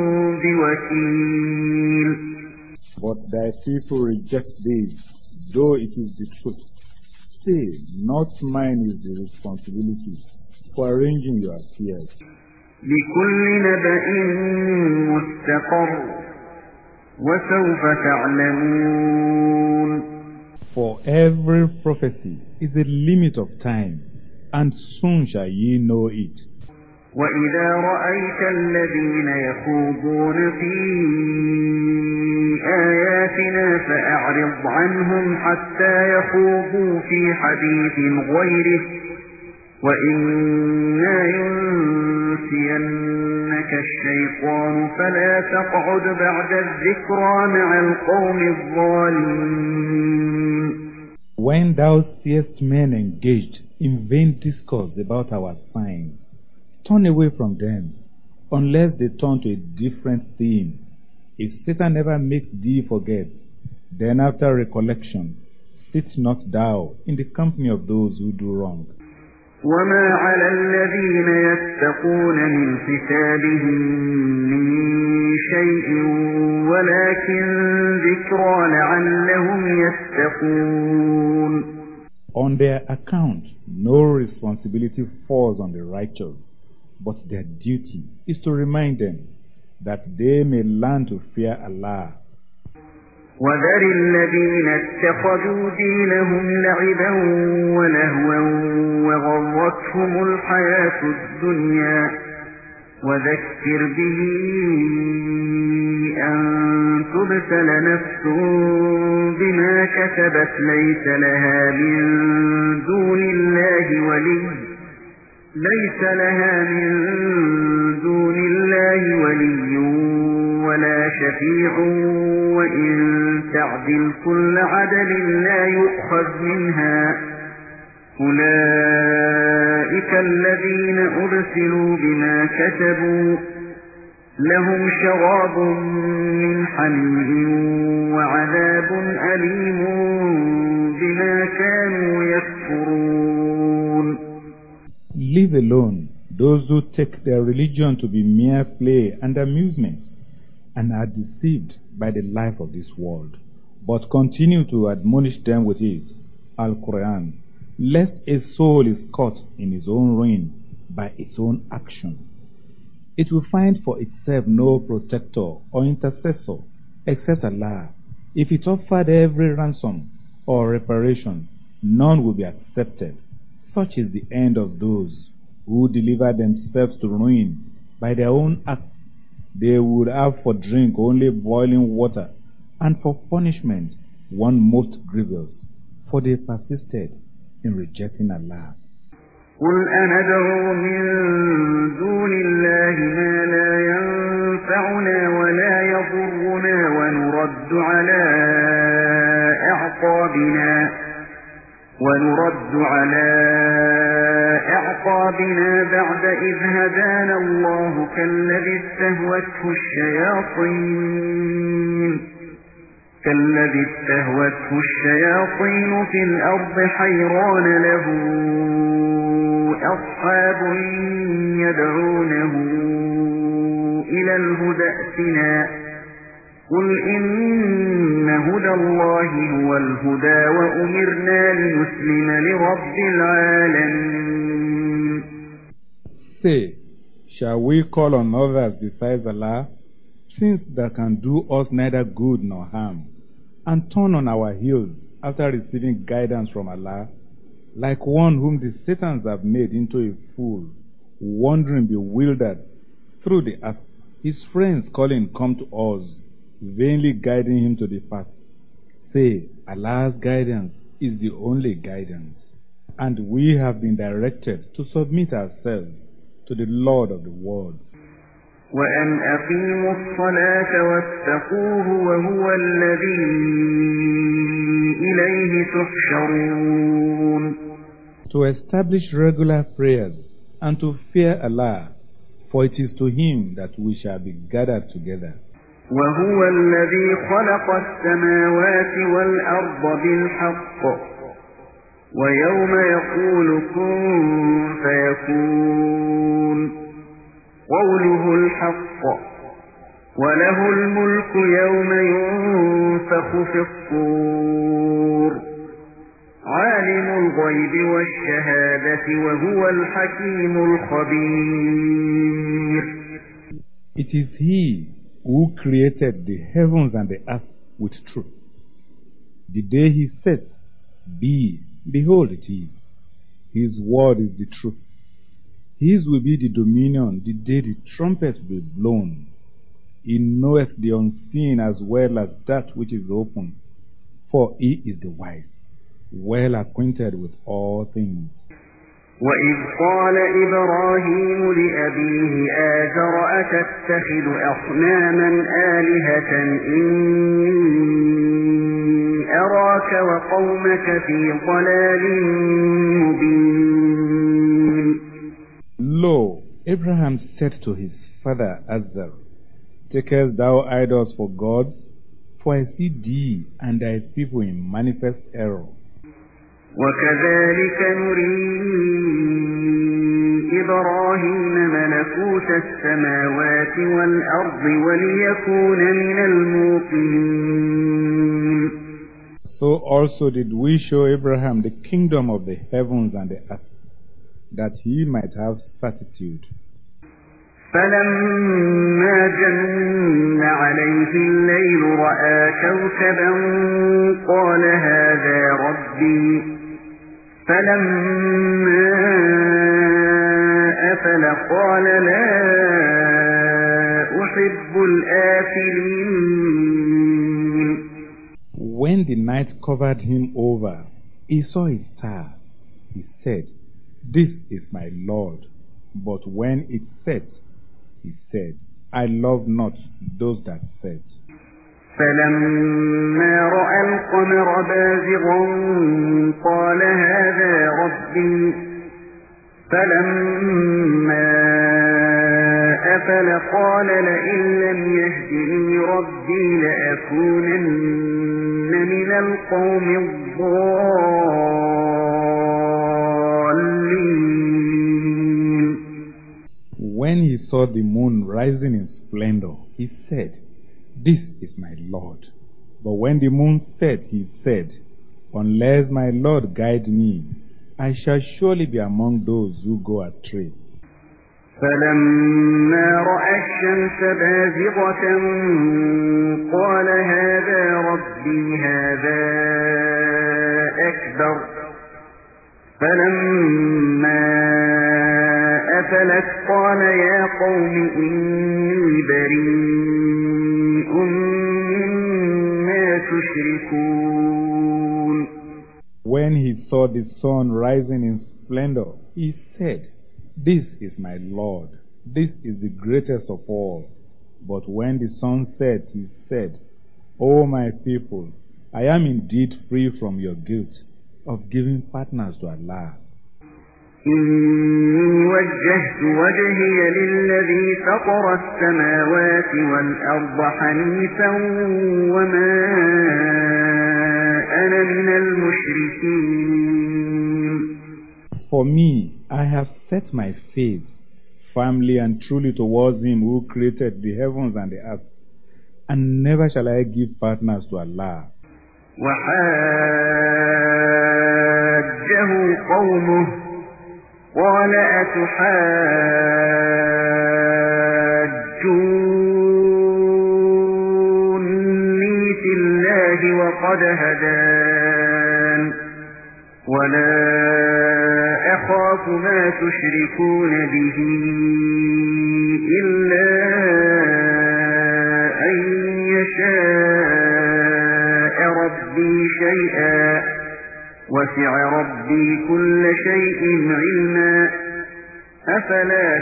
بوكيل. But thy people reject thee, though it is the truth. Say, not mine is the responsibility for arranging your affairs. لكل نبأ مستقر وسوف تعلمون. For every prophecy is a limit of time, and soon shall ye know it. وإذا رأيت الذين يخوضون في آياتنا فأعرض عنهم حتى يخوضوا في حديث غيره وإما ينسينك الشيطان فلا تقعد بعد الذكرى مع القوم الظالمين. When thou seest men engaged in vain discourse about our signs, turn away from them, unless they turn to a different theme. If Satan ever makes thee forget, then after recollection, sit not thou in the company of those who do wrong. وما على الذين يتقون من حسابهم من شيء ولكن ذكرى لعلهم يتقون. On their account, no responsibility falls on the righteous, but their duty is to remind them that they may learn to fear Allah. وذر الذين اتخذوا دينهم لعبا ولهوا وغرتهم الحياة الدنيا وذكر به أن تبتل نفس بما كسبت ليس لها من دون الله ولي ولا شفيع وإن تعدل كل عدل لا يؤخذ منها أولئك الذين أبسلوا بما كسبوا لهم شراب من حميم وعذاب أليم بما كانوا يكفرون. Leave alone those who take their religion to be mere play and amusement, and are deceived by the life of this world, but continue to admonish them with it, Al-Quran, lest a soul is caught in his own ruin by its own action. It will find for itself no protector or intercessor except Allah. If it offered every ransom or reparation, none will be accepted. Such is the end of those who deliver themselves to ruin by their own acts. They would have for drink only boiling water, and for punishment one most grievous, for they persisted in rejecting Allah. قل أندعو من دون الله ما لا ينفعنا ولا يضرنا ونرد على أعقابنا بعد إذ هدانا الله كالذي استهوته الشياطين في الأرض حيران له أصحاب يدعونه إلى الهدى ائتنا قل إن هدى الله هو الهدى وأمرنا لنسلم لرب العالمين. Say, shall we call on others besides Allah, since they can do us neither good nor harm, and turn on our heels after receiving guidance from Allah, like one whom the Satans have made into a fool, wandering bewildered through the earth, his friends calling, come to us, vainly guiding him to the path. Say, Allah's guidance is the only guidance, and we have been directed to submit ourselves to the Lord of the worlds. وَأَنْ أَقِيمُوا الصَّلَاةَ وَاتَّقُوهُ وَهُوَ الَّذِي إِلَيْهِ تُحْشَرُونَ. To establish regular prayers and to fear Allah, for it is to Him that we shall be gathered together. وَهُوَ الَّذِي خَلَقَ السَّمَاوَاتِ وَالْأَرْضَ بِالْحَقِّ وَيَوْمَ يَقُولُ كُن فَيَكُونُ قَوْلُهُ الْحَقُّ وَلَهُ الْمُلْكُ يَوْمَ يُنفَخُ فِي الصُّورِ عَالِمُ الْغَيْبِ وَالشَّهَادَةِ وَهُوَ الْحَكِيمُ الْخَبِيرُ. It is He who created the heavens and the earth with truth. The day He said, "Be," behold it is. His word is the truth. His will be the dominion the day the trumpet will be blown. He knoweth the unseen as well as that which is open, for He is the wise, well acquainted with all things. وَإِذْ قَالَ إِبْرَاهِيمُ لِأَبِيهِ آزَرَ أَتَتَّخِذُ أَصْنَامًا آلِهَةً إِنِّي أَرَاكَ وَقَوْمَكَ فِي ضَلَالٍ مُبِينٍ. Lo, Abraham said to his father Azar, "Takest thou idols for gods? For I see thee and thy people in manifest error." وَكَذَلِكَ نُرِي إِبْرَاهِيمَ مَلَكُوتَ السَّمَاوَاتِ وَالْأَرْضِ وَلِيَكُونَ مِنَ الْمُوقِنِينَ. So also did we show Abraham the kingdom of the heavens and the earth, that he might have certitude. فَلَمَّا جَنَّ عَلَيْهِ اللَّيْلُ رَأَىٰ كَوْكَبًا قَالَ هَٰذَا رَبِّي فَلَمَّا أَفَلَ قَالَ لَا أُحِبُّ الْآفِلِينَ. When the night covered him over, he saw a star. He said, "This is my Lord." But when it set, he said, "I love not those that set." فَلَمَّا رَأَى الْقَمَرَ بَازِغًا قَالَ هَٰذَا رَبِّي فَلَمَّا أَفَلَ قَالَ لَئِن لَّمْ يَهْدِنِي رَبِّي لَأَكُونَنَّ مِنَ الْقَوْمِ الضَّالِّينَ. When he saw the moon rising in splendor, he said, "This is my Lord." But when the moon set, he said, "Unless my Lord guide me, I shall surely be among those who go astray." فَلَمَّا رَأَى الشَّمْسَ بَازِغَةً قَالَ هَٰذَا رَبِّي هَٰذَا أَكْبَرُ فَلَمَّا أَفَلَتْ قَالَ يَا قَوْمِ إِنِّي بَرِيءٌ مِّمَّا تُشْرِكُونَ. When he saw the sun rising in splendor, he said, "This is my Lord, this is the greatest of all." But when the sun set, he said, "O my people, I am indeed free from your guilt of giving partners to Allah. إِنِّي وَجَّهْتُ وَجْهِيَ لِلَّذِي فَطَرَ السَّمَاوَاتِ وَالْأَرْضَ حَنِيفًا وَمَا أَنَا مِنَ الْمُشْرِكِينَ. For me, I have set my face firmly and truly towards Him who created the heavens and the earth, and never shall I give partners to Allah." وَحَاجَّهُ قَوْمُهُ قَالَ أَتُحَاجُّونِّي فِي اللَّهِ وَقَدْ هَدَانِ وَلَا أَخَافُ مَا تُشْرِكُونَ بِهِ إِلَّا أَن يَشَاءَ شيئا وسع ربي كل شيء علما أفلا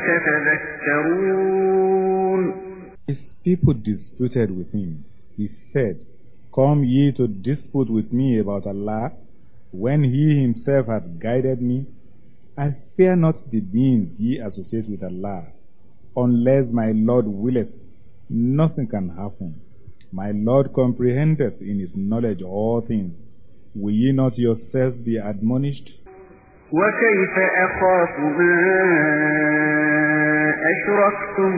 تتذكرون. His people disputed with him. He said, "Come ye to dispute with me about Allah, when he himself hath guided me? I fear not the beings ye associate with Allah. Unless my Lord willeth, nothing can happen. My Lord comprehendeth in his knowledge all things. Will ye not yourselves be admonished?" وكيف أخاف ما أشركتم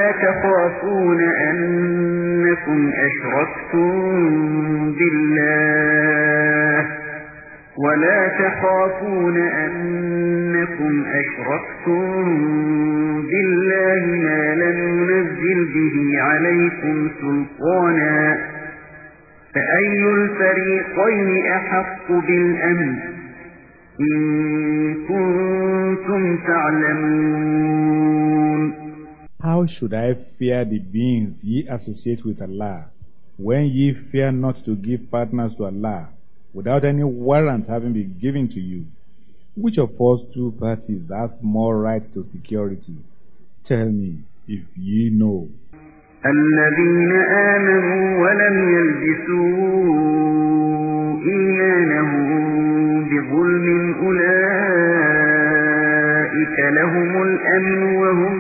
ولا تخافون أنكم أشركتم بالله ما لم ينزل به عليكم سلطانا فأي الفريقين أحق بالأمن إن كنتم تعلمون. How should I fear the beings ye associate with Allah, when ye fear not to give partners to Allah, without any warrant having been given to you? Which of us two parties hath more right to security? Tell me, if ye know. الذين آمنوا ولم يلبسوا إيمانهم بظلم أولئك لهم الأمن وهم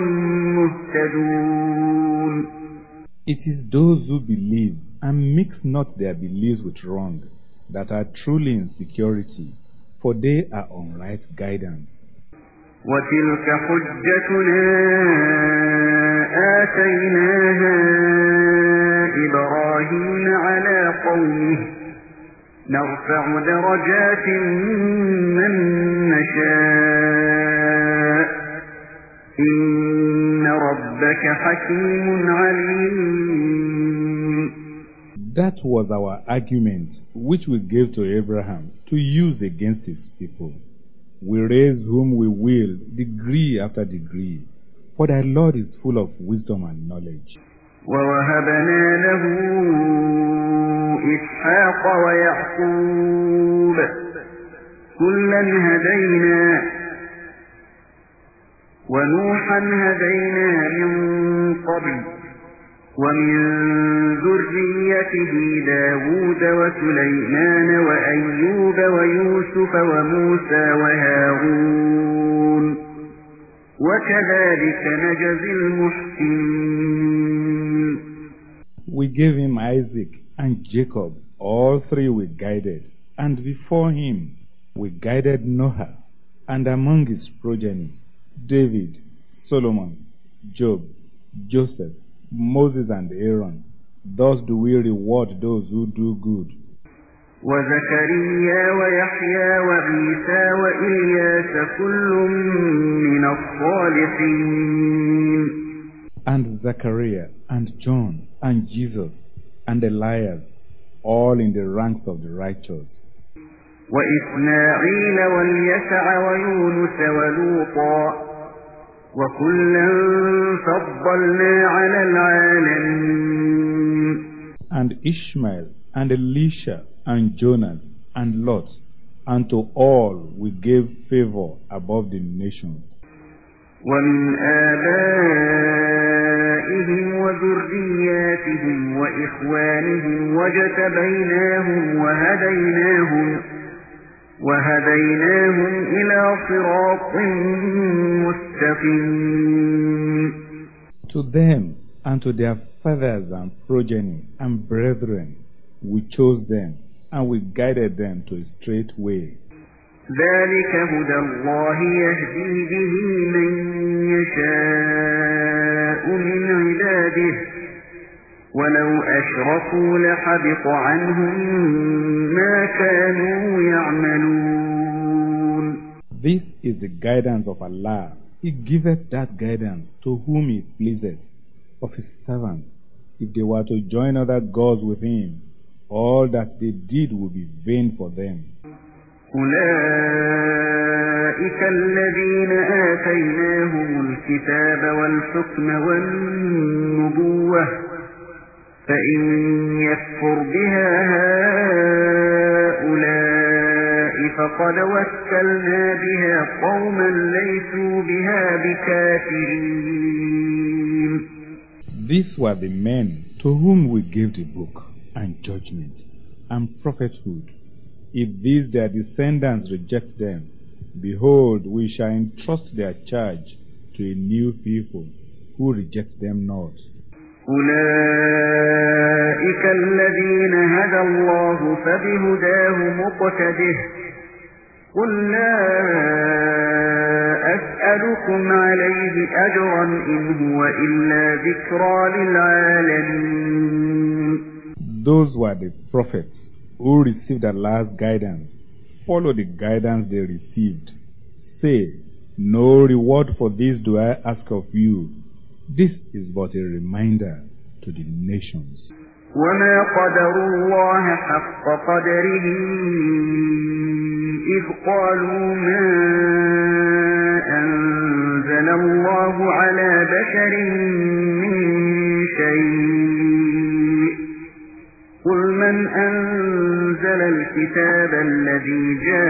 مهتدون. It is those who believe and mix not their beliefs with wrong that are truly in security, for they are on right guidance. وتلك حجتنا آتيناها إبراهيم على قومه نرفع درجات من نشاء إن ربك حكيم عليم. That was our argument which we gave to Abraham to use against his people. We raise whom we will, degree after degree, for thy Lord is full of wisdom and knowledge. ووهبنا له إسحاق ويعقوب كلا هدينا ونوحا هدينا من قبل ومن ذريته داود وسليمان وأيوب ويوسف وموسى وهارون وكذلك نجزي المحسنين. We gave him Isaac and Jacob, all three we guided, and before him we guided Noah, and among his progeny David, Solomon, Job, Joseph, Moses and Aaron. Thus do we reward those who do good. وزكريا ويحيى وعيسى وإلياس كل من الصالحين. And Zachariah and John and Jesus and Elias, all in the ranks of the righteous. وإسماعيل واليسع ويونس ولوطا وكلا فضلنا على العالمين. And Ishmael and Elisha and Jonas and Lot, and to all we gave favor above the nations. ومن آبائهم وذرياتهم وإخوانهم وجتبيناهم وهديناهم إلى صراط مستقيم. To them and to their fathers and progeny and brethren we chose them, and we guided them to a straight way. ذلك هدى الله يهدي به من يشاء من عباده ولو أشركوا لحبط عنهم ما كانوا يعملون. This is the guidance of Allah. He giveth that guidance to whom He pleaseth of His servants. If they were to join other gods with Him, all that they did would be vain for them. أولئك الذين آتيناهم الكتاب والحكم والنبوة فإن يكفر بها فقد وكلنا بها قوما ليسوا بها بكافرين. These were the men to whom we gave the book and judgment and prophethood. If these their descendants reject them, behold, we shall entrust their charge to a new people who reject them not. أولئك الذين هدى الله فبهداه مقتده قل لا أسألكم عليه أجرا إن هو إلا ذكرى للعالمين. Those were the prophets who received Allah's guidance. Follow the guidance they received. Say, no reward for this do I ask of you. This is but a reminder to the nations. وما قدروا الله حق قدره إذ قالوا ما أنزل الله على بشر من شيء قل من أنزل الكتاب الذي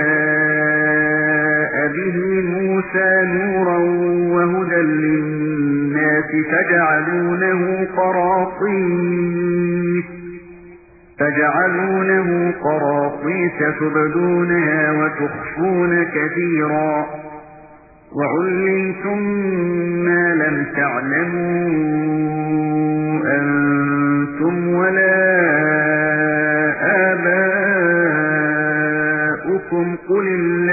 جاء به موسى نورا وهدى للناس فجعلونه قراطيس تبدونها وتخفون كثيرا وعلمتم ما لم تعلموا أنتم ولا آباؤكم قل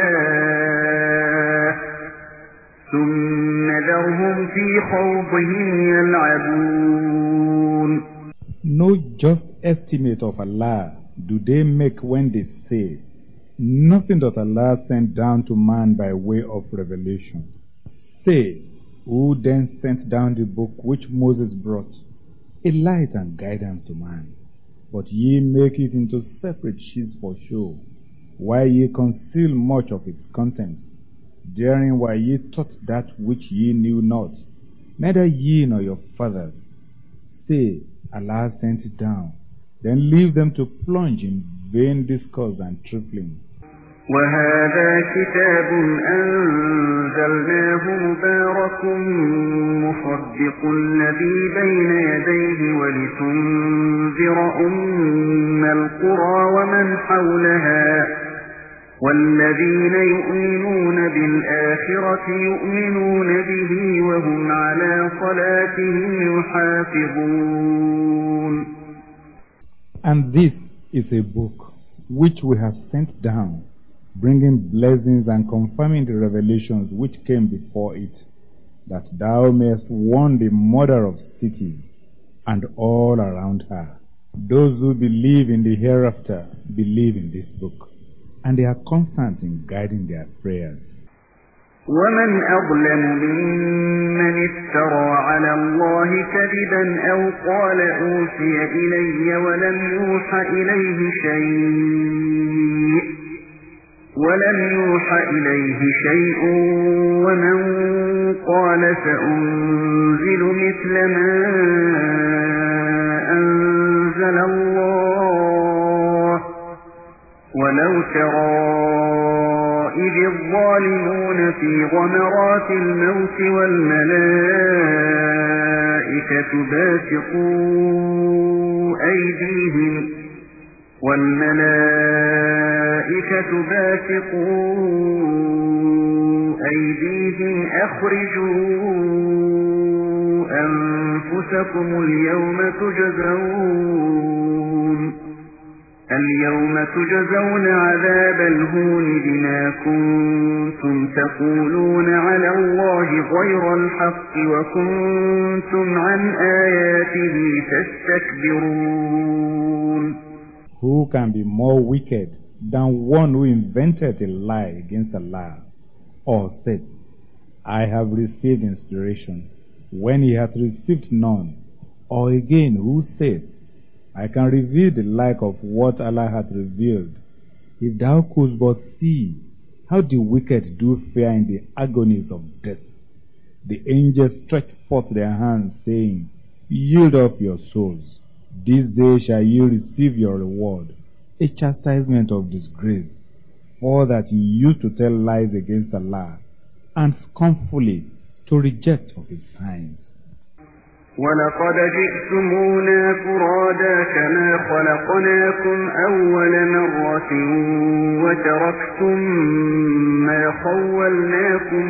الله ثم ذرهم في خوضهم يلعبون. No just estimate of Allah do they make when they say, nothing doth Allah send down to man by way of revelation. Say, who then sent down the book which Moses brought, a light and guidance to man? But ye make it into separate sheets for show, while ye conceal much of its contents. Therein were ye taught that which ye knew not, neither ye nor your fathers. Say, Allah sent it down, then leave them to plunge in vain discourse and trifling. وهذا كتاب أنزلناه مبارك مصدق الذي بين يديه ولتنذر أم القرى ومن حولها والذين يؤمنون بالآخرة يؤمنون به وهم على صلاتهم يحافظون. And this is a book which we have sent down, bringing blessings and confirming the revelations which came before it, that thou mayest warn the mother of cities and all around her. Those who believe in the hereafter believe in this book, and they are constant in guiding their prayers. ومن أظلم ممن افترى على الله كذبا أو قال أوحي إلي ولم يوحى إليه شيء ومن قال سأنزل مثل ما أنزل الله ولو ترى إذ الظالمون في غمرات الموت والملائكة باسطوا أيديهم أخرجوا أنفسكم اليوم تجزون عذاب الهون بما كنتم تقولون على الله غير الحق وكنتم عن آياته تستكبرون. Who can be more wicked than one who invented a lie against Allah, or said, I have received inspiration, when he hath received none, or again who said, I can reveal the like of what Allah hath revealed. If thou couldst but see how the wicked do fare in the agonies of death. The angels stretch forth their hands, saying, Yield up your souls. This day shall ye receive your reward, a chastisement of disgrace. all that you used to tell lies against Allah, and scornfully to reject of His signs. وَلَقَدْ جِئْتُمُونَا فُرَادَىٰ كَمَا خَلَقْنَاكُمْ أَوَّلَ مَرَّةٍ وَتَرَكْتُم مَّا خَوَّلْنَاكُمْ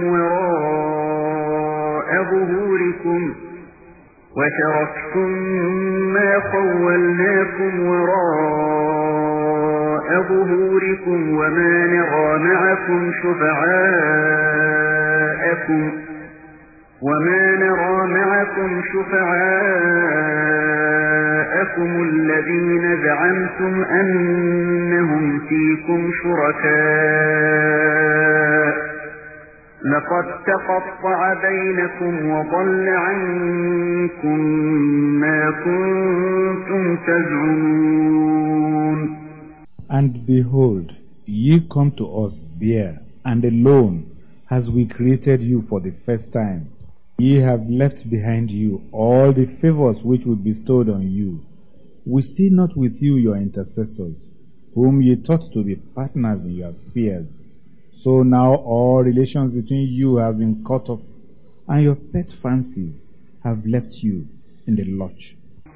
وَرَاءَ ظُهُورِكُمْ وَمَا نَرَىٰ مَعَكُمْ شُفَعَاءَكُمُ الَّذِينَ زَعَمْتُمْ أَنَّهُمْ فِيكُمْ شُرَكَاءُ لَقَد تَّقَطَّعَ بَيْنَكُمْ وَضَلَّ عَنكُم مَّا كُنتُمْ تَزْعُمُونَ. And behold, ye come to us bare and alone, as we created you for the first time. Ye have left behind you all the favors which we bestowed on you. We see not with you your intercessors, whom ye thought to be partners in your fears. So now all relations between you have been cut off, and your pet fancies have left you in the lurch.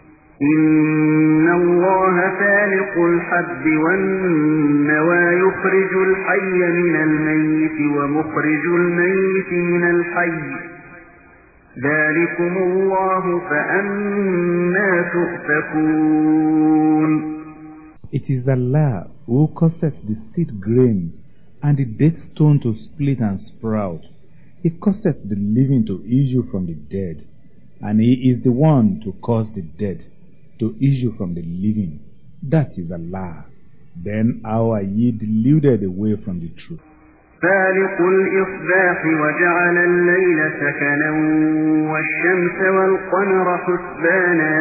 إِنَّ اللَّهَ فَالِقُ الْحَبِّ وَالنَّوَىٰ يُخْرِجُ الْحَيَّ مِنَ الْمَيِّتِ وَمُخْرِجُ الْمَيِّتِ مِنَ الْحَيِّ ذَٰلِكُمُ اللَّهُ فَأَنَّىٰ تُؤْفَكُونَ. It is Allah who causeth the seed grain and the date stone to split and sprout. He causeth the living to issue from the dead, and He is the one to cause the dead to issue from the living. That is Allah. Then how are ye deluded away from the truth? فَالِقُ الْإِصْبَاحِ وَجَعَلَ اللَّيْلَ سَكَنًا وَالشَّمْسَ وَالْقَمَرَ حُسْبَانًا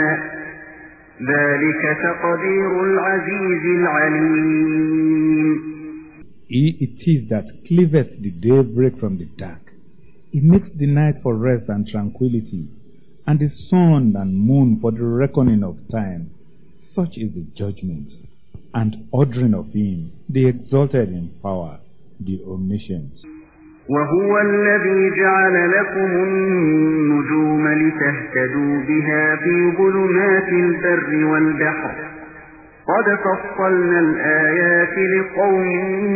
ذَلِكَ تَقْدِيرُ الْعَزِيزِ الْعَلِيمِ. He it is that cleaveth the daybreak from the dark. He makes the night for rest and tranquility, and the sun and moon for the reckoning of time. Such is the judgment and ordering of Him, the exalted in power, the omniscient. وَهُوَ الَّذِي جَعَلَ لَكُمُ النُّجُومَ لِتَهْتَدُوا بِهَا فِي ظُلُمَاتِ الْبَرِّ وَالْبَحْرِ قَدْ فَصَّلْنَا الْآيَاتِ لِقَوْمٍ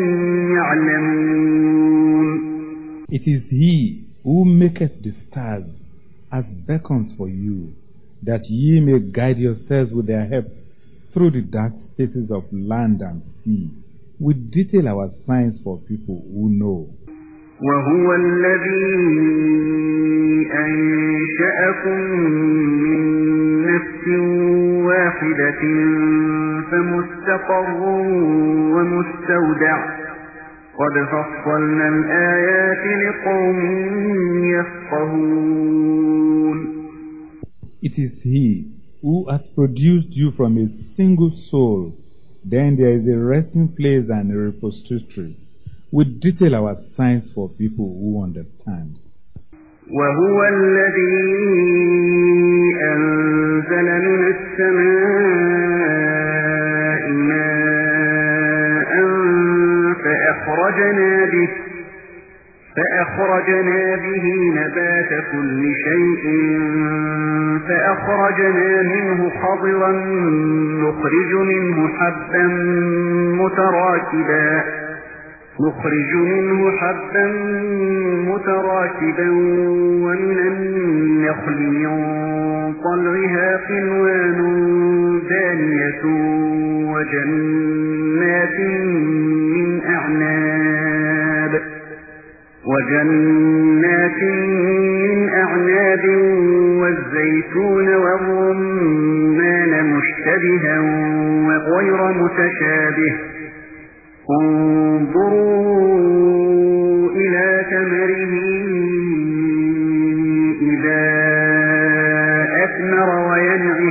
يَعْلَمُونَ. It is He who maketh the stars as beacons for you, that ye may guide yourselves with their help through the dark spaces of land and sea. We detail our signs for people who know. وَهُوَ الَّذِي أَنشَأَكُم مِّن نَّفْسٍ وَاحِدَةٍ فَمُسْتَقَرٌّ وَمُسْتَوْدَعٌ قَدْ فَصَّلْنَا الْآيَاتِ لِقَوْمٍ يَفْقَهُونَ. It is He who hath produced you from a single soul. Then there is a resting place and a repository. We detail our signs for people who understand. وَهُوَ الَّذِي أَنزَلَ مِنَ السَّمَاءِ مَاءً فَأَخْرَجْنَا بِهِ نَبَاتَ كُلِّ شَيْءٍ فَأَخْرَجْنَا مِنْهُ خَضِرًا نُخْرِجُ مِنْهُ حَبًّا مُتَرَاكِبًا وَمِنَ النَّخْلِ مِنْ طَلْعِهَا قِنْوَانٌ دَانِيَةٌ وَجَنَّاتٍ مِّنْ أَعْنَابٍ وَالزَّيْتُونَ وَالرُّمَّانَ مُشْتَبِهًا وَغَيْرَ مُتَشَابِهٍ انظُرُوا إِلَىٰ ثَمَرِهِ إِذَا أَثْمَرَ وَيَنْعِهِ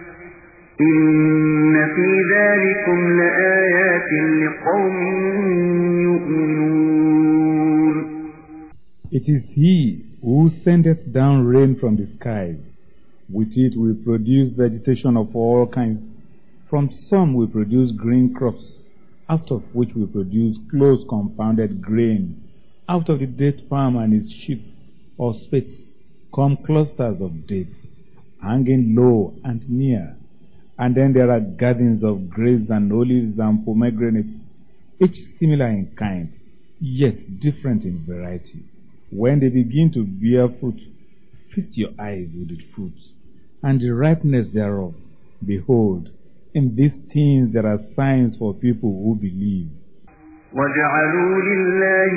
إِنَّ فِي ذَٰلِكُمْ لَآيَاتٍ لِقَوْمٍ يُؤْمِنُونَ. It is He who sendeth down rain from the skies. With it we produce vegetation of all kinds. From some we produce green crops, out of which we produce close compounded grain. Out of the date palm and its sheaths or spits come clusters of dates, hanging low and near. And then there are gardens of grapes and olives and pomegranates, each similar in kind, yet different in variety. When they begin to bear fruit, feast your eyes with its fruit, and the ripeness thereof. Behold, in these things there are signs for people who believe. وَجَعَلُوا لِلَّهِ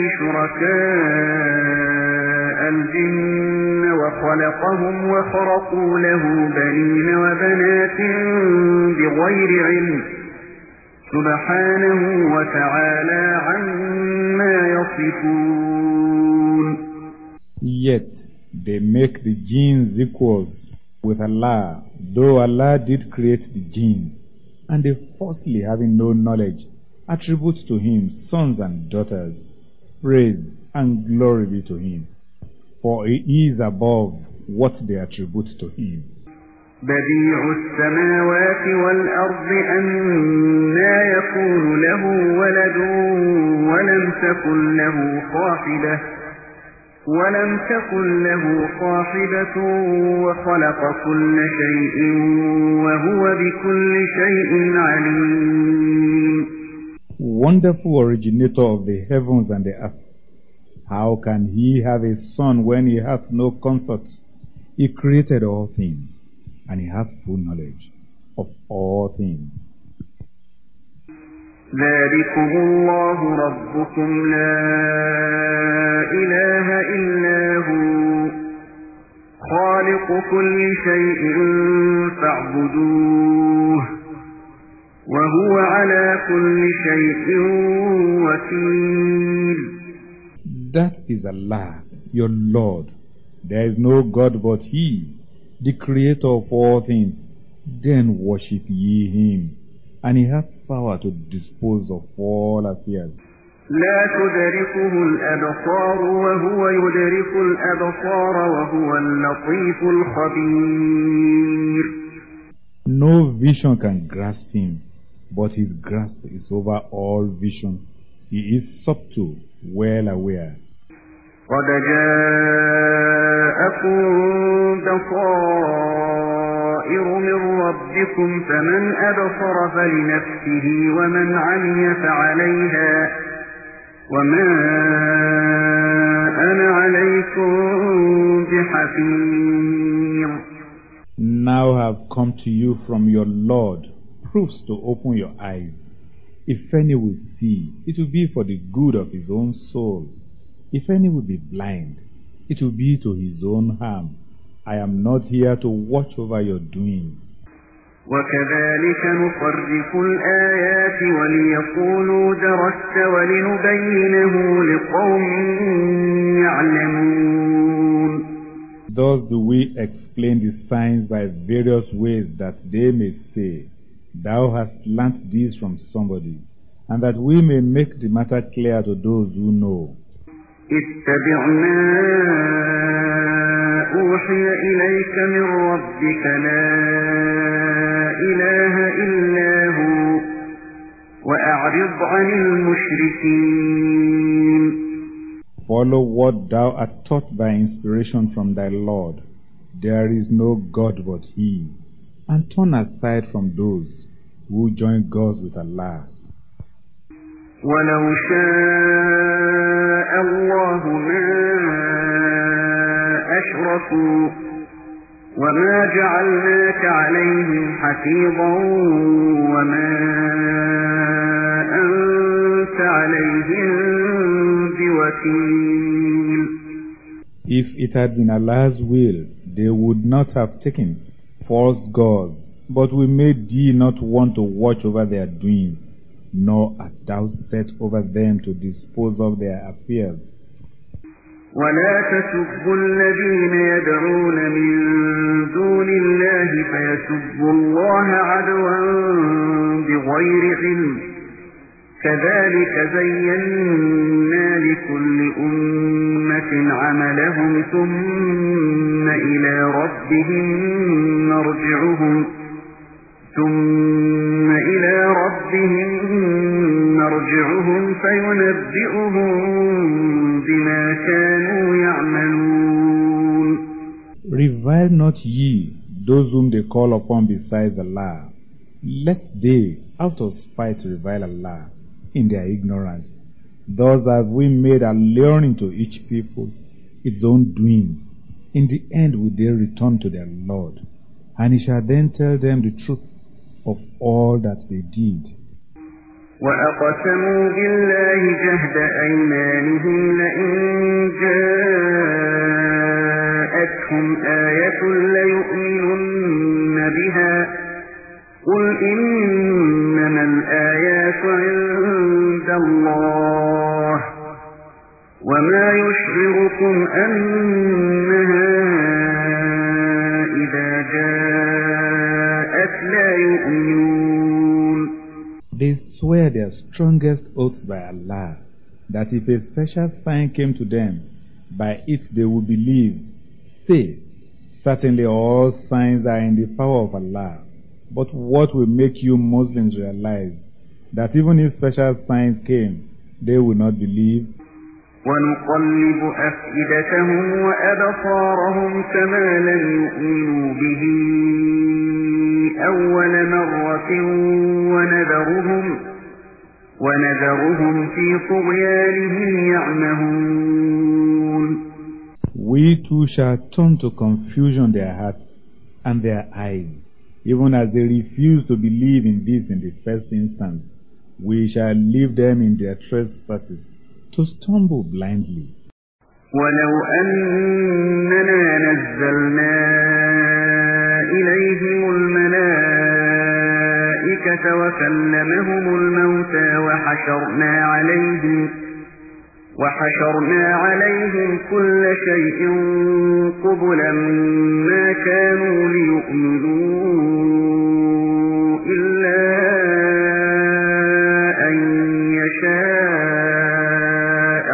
شُرَكَاءَ الْجِنَّ وَخَلَقَهُمْ وَخَرَقُوا لَهُ بَنِينَ وَبَنَاتٍ بِغَيْرِ عِلْمٍ سُبْحَانَهُ وَتَعَالَى عَمَّا يَصِفُونَ. Yet they make the jinns equals with Allah, though Allah did create the jinns, and they falsely, having no knowledge, attribute to him sons and daughters. Praise and glory be to him, for he is above what they attribute to him. بديع السماوات والأرض أنى يكون له ولد ولم تكن له صاحبة وخلق كل شيء وهو بكل شيء عليم. Wonderful originator of the heavens and the earth, how can he have a son when he hath no consort? He created all things, and he hath full knowledge of all things. ذلكم الله ربكم لا إله إلا هو خالق كل شيء فاعبدوه وهو على كل شيء وكيل. That is Allah, your Lord. There is no God but He, the Creator of all things. Then worship ye Him, and He hath power to dispose of all affairs. لا تدركه الأبصار وهو يدرك الأبصار وهو اللطيف الخبير. No vision can grasp Him, but His grasp is over all vision. He is subtle, well aware. قد جاءكم بصائر من ربكم فمن أبصر فلنفسه ومن عمي فعليها وما أنا عليكم بحفيظ. Now have come to you from your Lord proofs to open your eyes. If any will see, it will be for the good of his own soul. If any will be blind, it will be to his own harm. I am not here to watch over your doings. وكذلك نصرف الآيات وليقولوا درست ولنبينه لقوم يعلمون. Thus do we explain the signs by various ways that they may say, Thou hast learnt this from somebody, and that we may make the matter clear to those who know. اتبع ما أوحي إليك من ربك لا إله إلا هو وأعرض عن المشركين. Follow what thou art taught by inspiration from thy Lord. There is no God but He. And turn aside from those who join gods with Allah. ولو شاء الله ما أشركوا وما جعلناك عليهم حفيظا وما أنت عليهم بوكيل. If it had been Allah's will, they would not have taken false gods, but we made thee not want to watch over their doings, nor art thou set over them to dispose of their affairs. ولا تسبوا الذين يدعون من دون الله فيسبوا الله عدوا بغير علم كذلك زينا لكل أمة عملهم ثم إلى ربهم فينبئهم بما كانوا يعملون. Revile not ye those whom they call upon besides Allah, lest they out of spite revile Allah in their ignorance. Thus have we made a learning to each people its own doings. In the end will they return to their Lord, and he shall then tell them the truth of all that they did. وَأَقْسَمُوا بِاللَّهِ جَهْدَ أَيْمَانِهِمْ لَئِن جَاءَتْهُمْ آيَةٌ لَّيُؤْمِنُنَّ بِهَا قُلْ إِنَّمَا الْآيَاتُ عِندَ اللَّهِ وَمَا يُشْعِرُكُمْ أَنَّهَا إِذَا جَاءَتْ لَا يُؤْمِنُونَ. They swear their strongest oaths by Allah, that if a special sign came to them, by it they would believe. Say, certainly all signs are in the power of Allah. But what will make you Muslims realize that even if special signs came, they will not believe? وَنُقَلِّبُ أَفْئِدَتَهُمْ وَأَبْصَارَهُمْ كَمَا لَمْ يُؤْمِنُوا بِهِ أَوَّلَ مَرَّةٍ وَنَذَرُهُمْ فِي طُغْيَانِهِمْ يَعْمَهُونَ. We too shall turn to confusion their hearts and their eyes, even as they refuse to believe in this in the first instance. We shall leave them in their trespasses to stumble blindly. وَلَوْ أَنَّنَا نَزَّلْنَا إِلَيْهِمُ الْمَلَائِكَةَ وَكَلَّمَهُمُ الْمَوْتَى وَحَشَرْنَا عَلَيْهِمْ كُلَّ شَيْءٍ قُبُلًا مَا كَانُوا لِيُؤْمِنُوا إِلَّا أَن يَشَاءَ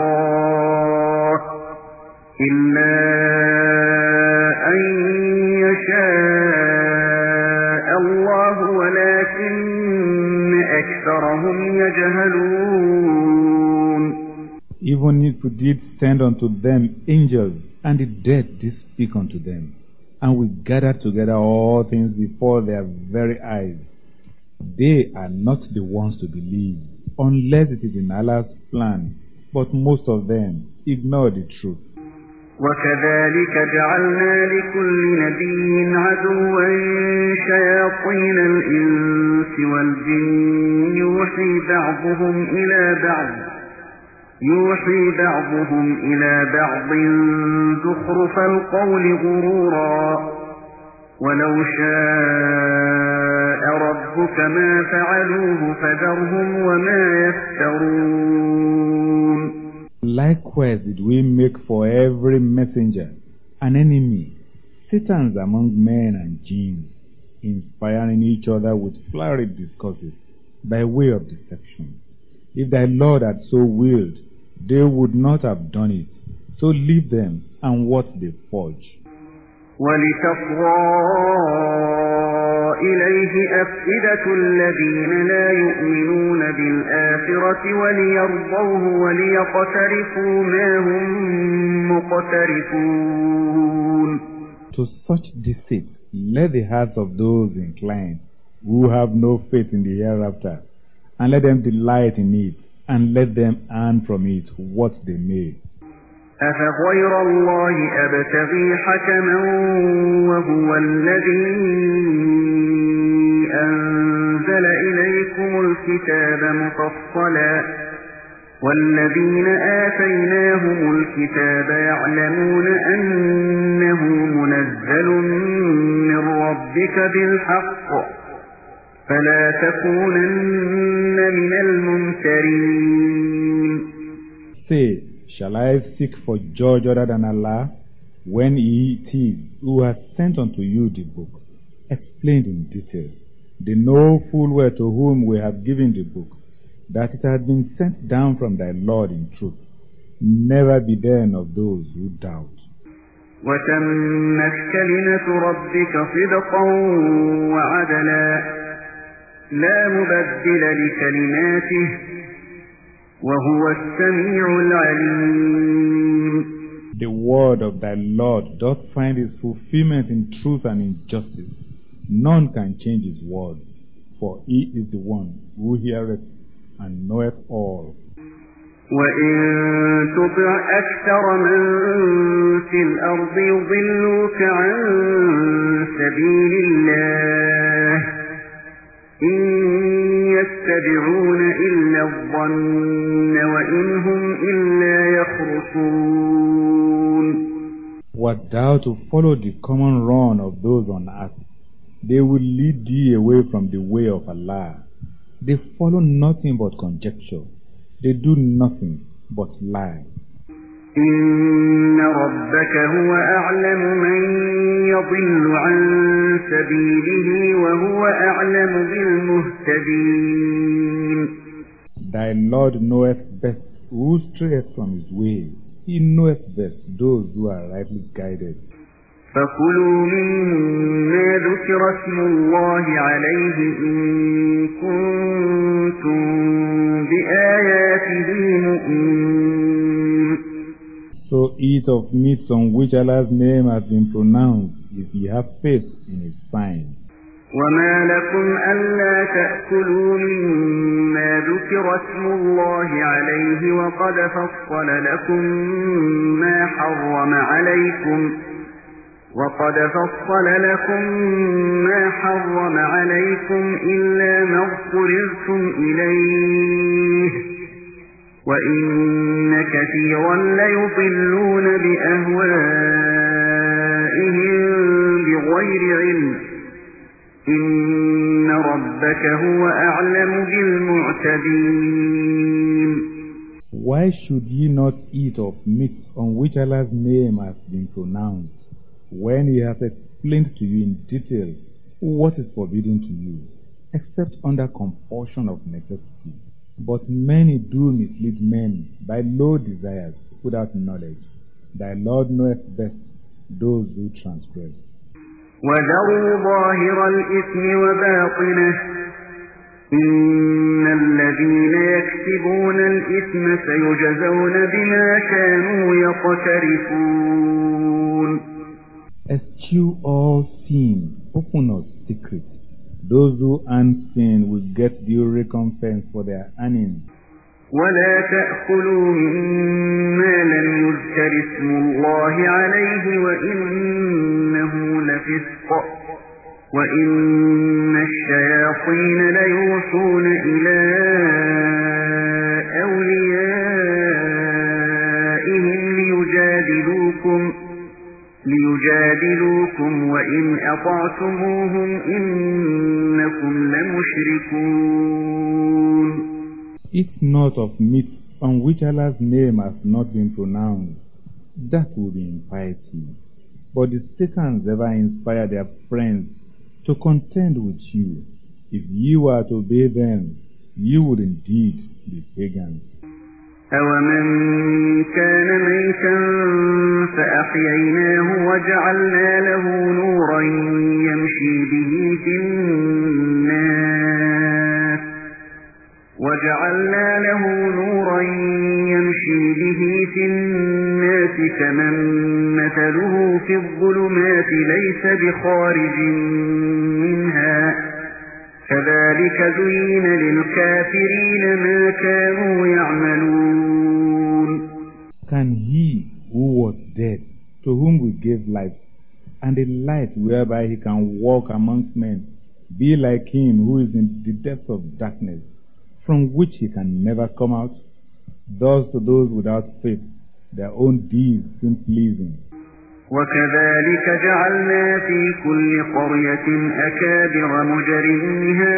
اللَّهُ وَلَكِنَّ أَكْثَرَهُمْ يَجْهَلُونَ. Even if we did send unto them angels, and the dead did speak unto them, and we gathered together all things before their very eyes, they are not the ones to believe, unless it is in Allah's plan. But most of them ignore the truth. وَكَذَلِكَ جَعَلْنَا لِكُلِّ نَبِيٍّ عَدُوًّا شَيَاطِينَ الْإِنسِ وَالْجِنِّ يُوحِي بَعْضُهُمْ إِلَى بَعْضٍ زُخْرُفَ الْقَوْلِ غُرُورًا وَلَوْ شَاءَ رَبُّكَ مَا فَعَلُوهُ فَذَرْهُمْ وَمَا يَفْتَرُونَ. Likewise did we make for every messenger an enemy, Satans among men and jinns, inspiring each other with flowery discourses by way of deception. If thy Lord had so willed, they would not have done it. So leave them and what they forge. وَلِتَصْغَىٰ إِلَيْهِ أَفْئِدَةُ الَّذِينَ لَا يُؤْمِنُونَ بِالْآخِرَةِ وَلِيَرْضَوْهُ وَلِيَقْتَرِفُوا مَا هُم مُّقْتَرِفُونَ. To such deceit let the hearts of those incline who have no faith in the hereafter, and let them delight in it, and let them earn from it what they may. أَفَغَيْرَ اللَّهِ أَبْتَغِي حَكَمًا وَهُوَ الَّذِي أَنزَلَ إِلَيْكُمُ الْكِتَابَ مُفَصَّلًا وَالَّذِينَ آتَيْنَاهُمُ الْكِتَابَ يَعْلَمُونَ أَنَّهُ مُنَزَّلٌ مِّن رَّبِّكَ بِالْحَقِّ فَلَا تَكُونَنَّ مِنَ الْمُمْتَرِينَ. Say, shall I seek for judge other than Allah, when He it is who hath sent unto you the book, explained in detail? They know full well to whom we have given the book, that it had been sent down from thy Lord in truth. Never be then of those who doubt. وَتَمَّتْ كَلِمَةُ رَبِّكَ صِدْقًا وَعَدْلًا لَا مُبَدِّلَ لِكَلِمَاتِهِ وهو السميع العليم. The word of thy Lord doth find its fulfillment in truth and in justice. None can change his words, for he is the one who heareth and knoweth all. وَإِن تُطِعْ أَكْثَرَ مَن فِي الْأَرْضِ يُضِلُّوكَ عَن سَبِيلِ اللَّهِ إِن يَتَّبِعُونَ إِلَّا الظَّنَّ وَإِنْ هُمْ إِلَّا يَخْرُصُونَ. Wert thou to follow the common run of those on earth, they will lead thee away from the way of Allah. They follow nothing but conjecture. They do nothing but lie. إِنَّ رَبَّكَ هُوَ أَعْلَمُ مَن يَضِلُّ عَن سَبِيلِهِ وَهُوَ أَعْلَمُ بِالْمُهْتَدِينَ. Thy Lord knoweth best who strayeth from his way. He knoweth best those who are rightly guided. فَكُلُوا مِمَّا ذُكِرَ اسْمُ اللَّهِ عَلَيْهِ إِن كُنتُم بِآيَاتِهِ مُؤْمِنِينَ. So eat of meats on which Allah's name has been pronounced, if ye have faith in his signs. وَمَا لَكُمْ أَلَّا تَأْكُلُوا مِمَّا ذُكِرَ اسْمُ اللَّهِ عَلَيْهِ وَقَدْ فَصَّلَ لكم ما حرم عليكم إلا ما اضطررتم إليه وإن كثيرا ليضلون بأهوائهم بغير علم إن ربك هو أعلم بالمعتدين. Why should ye not eat of meat on which Allah's name has been pronounced, when he has explained to you in detail what is forbidden to you, except under compulsion of necessity? But many do mislead men by low desires without knowledge. Thy Lord knoweth best those who transgress. وَذَرُوا ظَاهِرَ الْإِثْمِ وَبَاطِنَهُ إِنَّ الَّذِينَ يَكْسِبُونَ الْإِثْمَ سَيُجْزَوْنَ بِمَا كَانُوا يَقْتَرِفُونَ. Eschew all sin, open or secret. Those who earn sin will get due recompense for their earnings. وَلَا تَأْكُلُوا مِمَّا لَمْ يُذْكَرِ اسْمُ اللَّهِ عَلَيْهِ وَإِنَّهُ لَفِسْقٌ وَإِنَّ الشَّيَاطِينَ لَيُوحُونَ إِلَى أَوْلِيَائِهِمْ لِيُجَادِلُوكُمْ وَإِنْ أَطَعْتُمُوهُمْ إِنَّكُمْ لَمُشْرِكُونَ. Eat not of meat on which Allah's name has not been pronounced. That will be impiety. But the Satans ever inspire their friends to contend with you. If you were to obey them, you would indeed be pagans. أَوَمَنْ كَانَ مَيْتًا فَأَحْيَيْنَاهُ وَجَعَلْنَا له نُورًا يَمْشِي بِهِ فِي النَّاسِ كَمَن مَّثَلُهُ فِي الظُّلُمَاتِ لَيْسَ بِخَارِجٍ مِّنْهَا كَذَلِكَ زُيِّنَ لِلْكَافِرِينَ مَا كَانُوا يَعْمَلُونَ. Can he who was dead, to whom we gave life, and a light whereby he can walk amongst men, be like him who is in the depths of darkness, from which he can never come out? Thus to those without faith, their own deeds seem pleasing. وَكَذَلِكَ جَعَلْنَا فِي كُلِّ قَرْيَةٍ أَكَابِرَ مُجْرِمِيهَا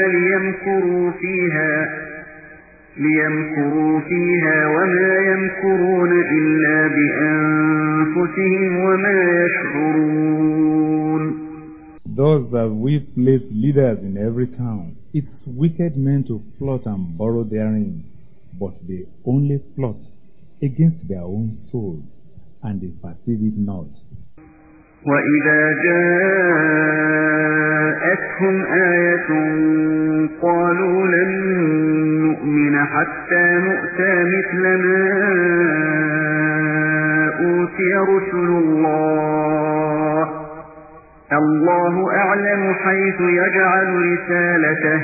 لِيَمْكُرُوا فِيهَا وَمَا يَمْكُرُونَ إِلَّا بِأَنفُسِهِمْ وَمَا يَشْعُرُونَ. Thus have we placed leaders in every town, its wicked men to plot and borrow therein, but they only plot against their own souls, and they perceive it not. وَإِذَا جَاءَتْهُمْ آيَةٌ قَالُوا لَن نؤمن حتى نؤتى مثل ما أوتي رسل الله أعلم حيث يجعل رسالته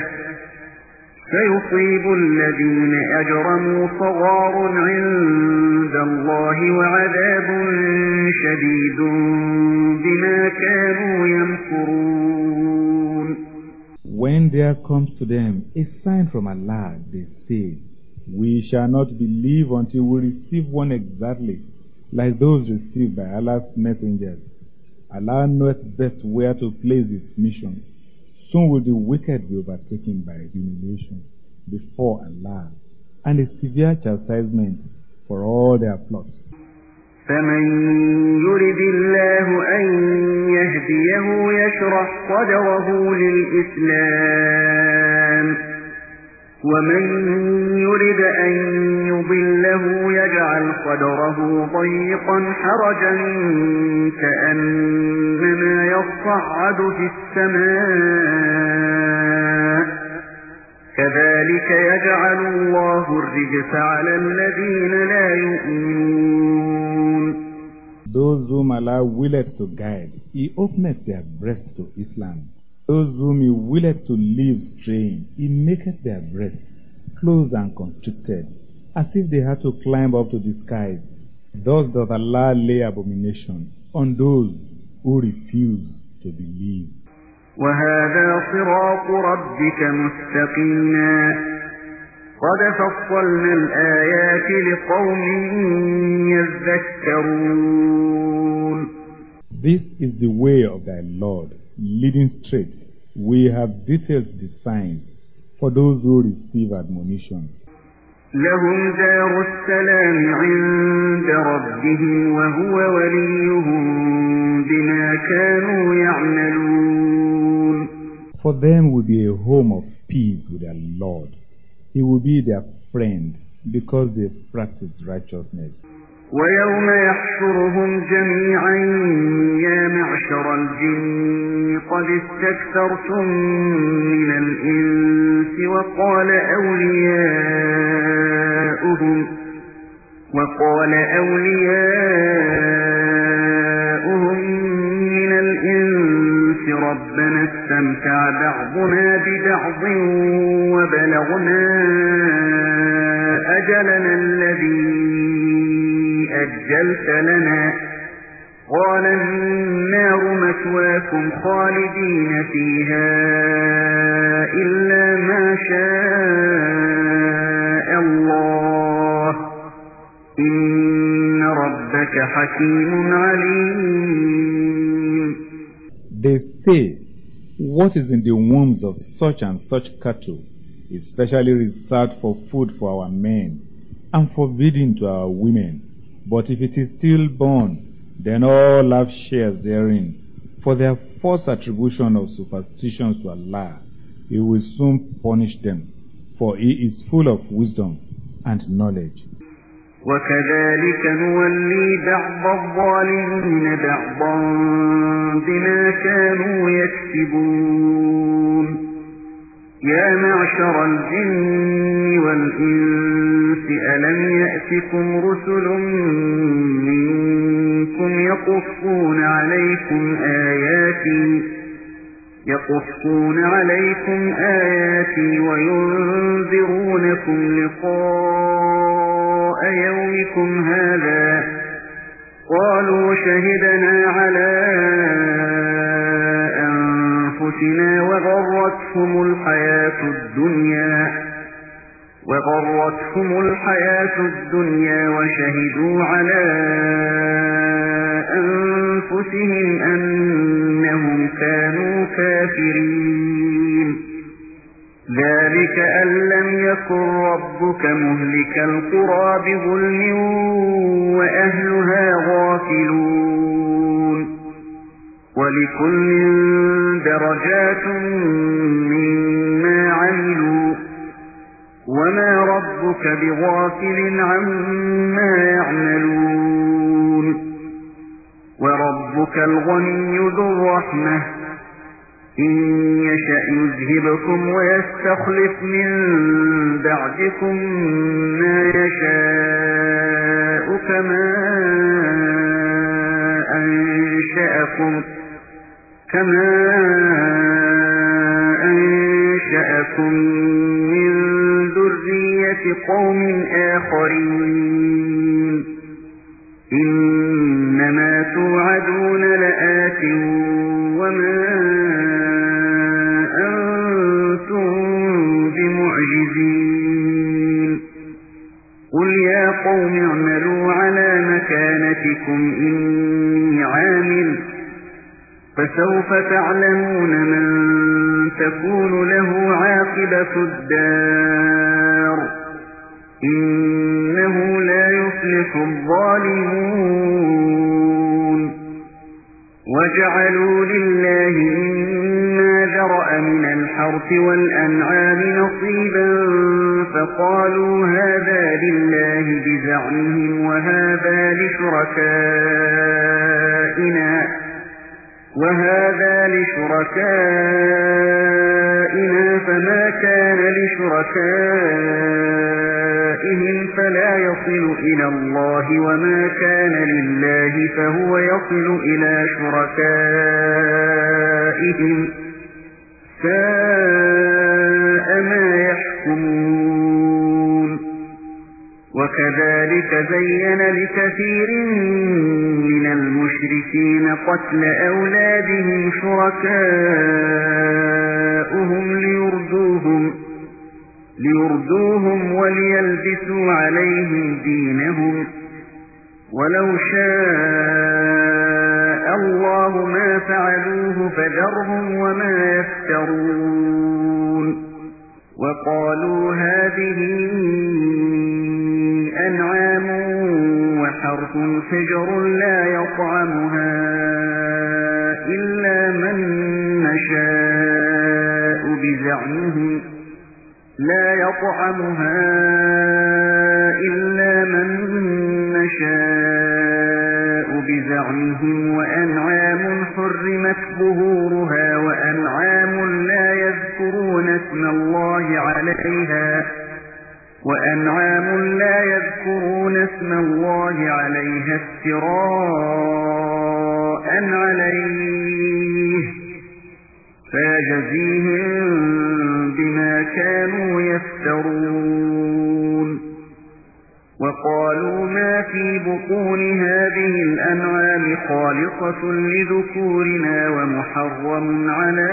فيصيب الذين أجرموا صغار عند الله وعذاب شديد بما كانوا يمكرون. When there comes to them a sign from Allah, they say, "We shall not believe until we receive one exactly like those received by Allah's messengers. Allah knoweth best where to place His mission. Soon will the wicked be overtaken by humiliation before Allah, and a severe chastisement for all their plots." فمن يرد الله أن يهديه يشرح صدره للإسلام ومن يرد أن يضله يجعل صدره ضيقا حرجا كأنما يصعد في السماء كذلك يجعل الله الرجس على الذين لا يؤمنون. Those whom Allah willeth to guide, He openeth their breast to Islam. Those whom He willeth to leave straying, He maketh their breast close and constricted, as if they had to climb up to the skies. Thus doth Allah lay abomination on those who refuse to believe. وهذا صراط ربك مستقيما قد فصلنا الآيات لقوم يذكرون. This is the way of thy Lord, leading straight. We have detailed the signs for those who receive admonition. لهم دار السلام عند ربهم وهو وليهم بما كانوا يعملون. For them will be a home of peace with their Lord. He will be their friend because they practice righteousness. ويوم يحشرهم جميعا يا معشر الجن قد استكثرتم من الإنس وقال أولياؤهم من الإنس ربنا استمتع بعضنا ببعض وبلغنا أجلنا الذي أجلت لنا قال النار مثواكم خالدين فيها إلا ما شاء الله إن ربك حكيم عليم. They say, what is in the wombs of such and such cattle is specially reserved for food for our men and forbidden to our women. But if it is stillborn, then all have shares therein. For their false attribution of superstitions to Allah, He will soon punish them, for He is full of wisdom and knowledge. وكذلك نولي بعض الظالمين بعضا بما كانوا يكسبون. يا معشر الجن والإنس ألم يأتكم رسل منكم يقصون عليكم آياتي وينذرونكم لقاء يومكم هذا قالوا شهدنا على أنفسنا وغرتهم الحياة الدنيا وشهدوا على أنفسهم أنهم كانوا كافرين. ذلك أن لم يكن ربك مهلك القرى بظلم وأهلها غافلون. ولكل درجات مما عملوا وما ربك بغافل عما يعملون. وربك الغني ذو الرحمة إن يشأ يذهبكم ويستخلف من بعدكم ما يشاء كما أنشأكم من ذرية قوم آخرين إنما توعدون لآت وما أنتم بمعجزين قل يا قوم اعملوا على مكانتكم إني عامل فسوف تعلمون من تكون له عاقبة الدار إنه لا يفلح الظالمون وجعلوا لله مما ذرأ من الحرث والأنعام نصيبا فقالوا هذا لله بزعمهم وهذا لشركائنا فما كان لشركائهم فلا يصل إلى الله وما كان لله فهو يصل إلى شركائهم ساء ما يحكمون وكذلك زين لكثير من المشركين قتل أولادهم شركاؤهم ليردوهم وليلبسوا عليهم دينهم ولو شاء الله ما فعلوه فذرهم وما يفترون وقالوا هذه أنعام وحرث حجر لا يطعمها إلا من نشاء بزعمهم وأنعام حرمت ظهورها وأنعام لا يذكرون اسم الله عليها افتراء عليه فيجزيهم بما كانوا يفترون وقالوا ما في بطون هذه الأنعام خالصة لذكورنا ومحرم على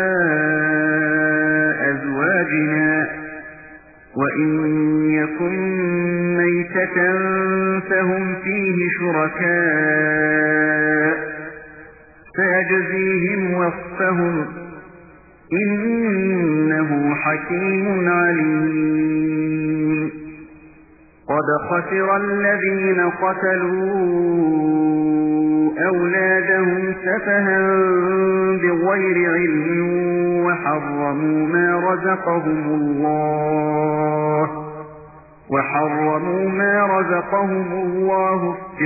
أزواجنا وإن يكن ميتة فهم فيه شركاء فيجزيهم وصفهم إنه حكيم عليم قد خسر الذين قتلوا أولادهم سفها بغير علم وحرموا ما رزقهم الله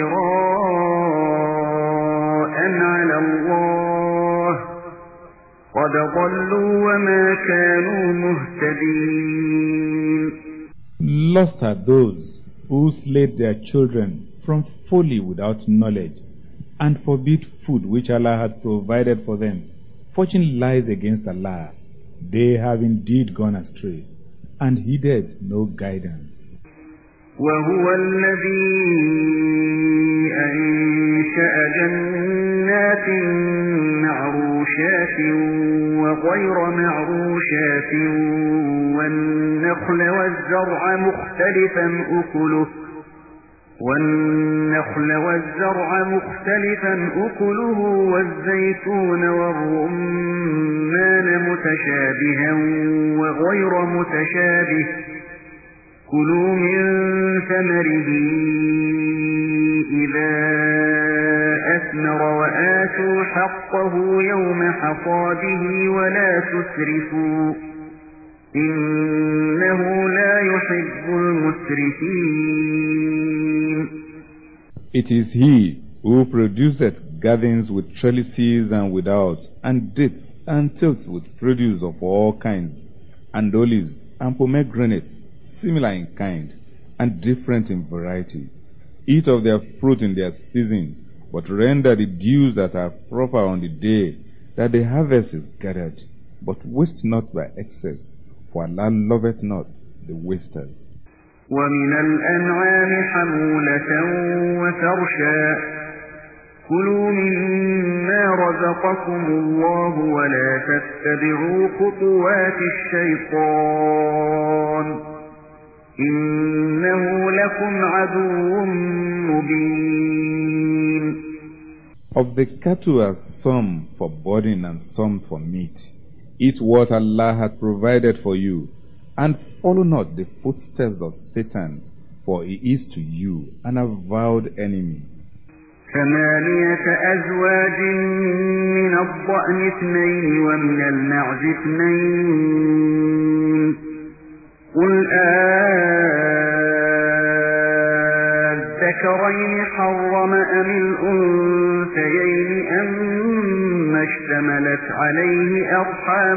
افتراء على الله قد ضلوا وما كانوا مهتدين. Lost are those who slay their children from folly without knowledge, and forbid food which Allah had provided for them. Fortune lies against Allah. They have indeed gone astray, and heeded no guidance. وهو الذي أنشأ جنات معروشات وغير معروشات والنخل والزرع مختلفا أكله والزيتون والرمان متشابها وغير متشابه كلوا من ثمره إذا أثمر وآتوا حقه يوم حصاده ولا تسرفوا إنه لا يحب المسرفين. It is He who produceth gardens with trellises and without, and dates and tilth with produce of all kinds, and olives, and pomegranates, similar in kind, and different in variety. Eat of their fruit in their season, but render the dues that are proper on the day that the harvest is gathered, but waste not by excess, for Allah loveth not the wasters. وَمِنَ الْأَنْعَامِ حَمُولَةً وَفَرْشًا كُلُوا مِمَّا رَزَقَكُمُ اللَّهُ وَلَا تَتَّبِعُوا خُطُوَاتِ الشَّيْطَانِ إِنَّهُ لَكُمْ عَدُوٌّ مُبِينٌ. Of the cattle are some for burden and some for meat. Eat what Allah hath provided for you, and follow not the footsteps of Satan, for he is to you an avowed enemy. 8 أزواج من الضأن 2 ومن المعز 2 قل الذكرين حرم أم الأنثيين أما اشتملت عليه أرحام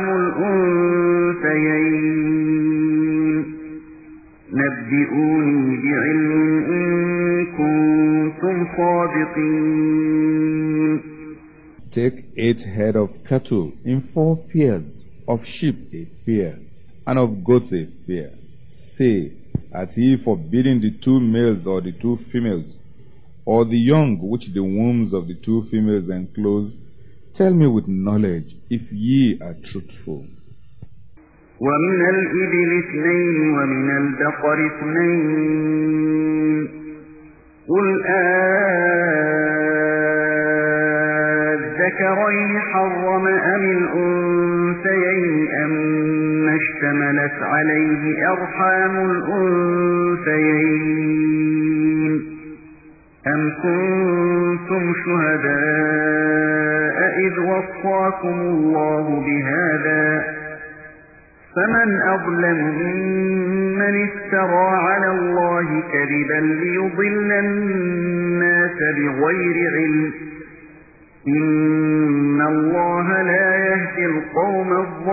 الأنثيين نبئوني بعلم إن كنتم صادقين. Take 8 head of cattle in 4 pairs, of sheep a pair, and of goats a pair. Say, hath he forbidden the 2 males or the 2 females, or the young which the wombs of the 2 females enclose? Tell me with knowledge, if ye are truthful. وَمِنَ الْإِبِلِ 2 وَمِنَ الْبَقَرِ 2 قُلْ الذَّكَرَيْنِ حَرَّمَ أَمِ الْأُنثَيَيْنِ أَمَّا اشْتَمَلَتْ عَلَيْهِ أَرْحَامُ الْأُنثَيَيْنِ أَمْ كُنتُمْ شُهَدَاءَ إِذْ وَصَّاكُمُ اللَّهُ بِهَذَا فمن أظلم ممن افترى على الله كذبا ليضل الناس بغير علم إن الله لا يهدي القوم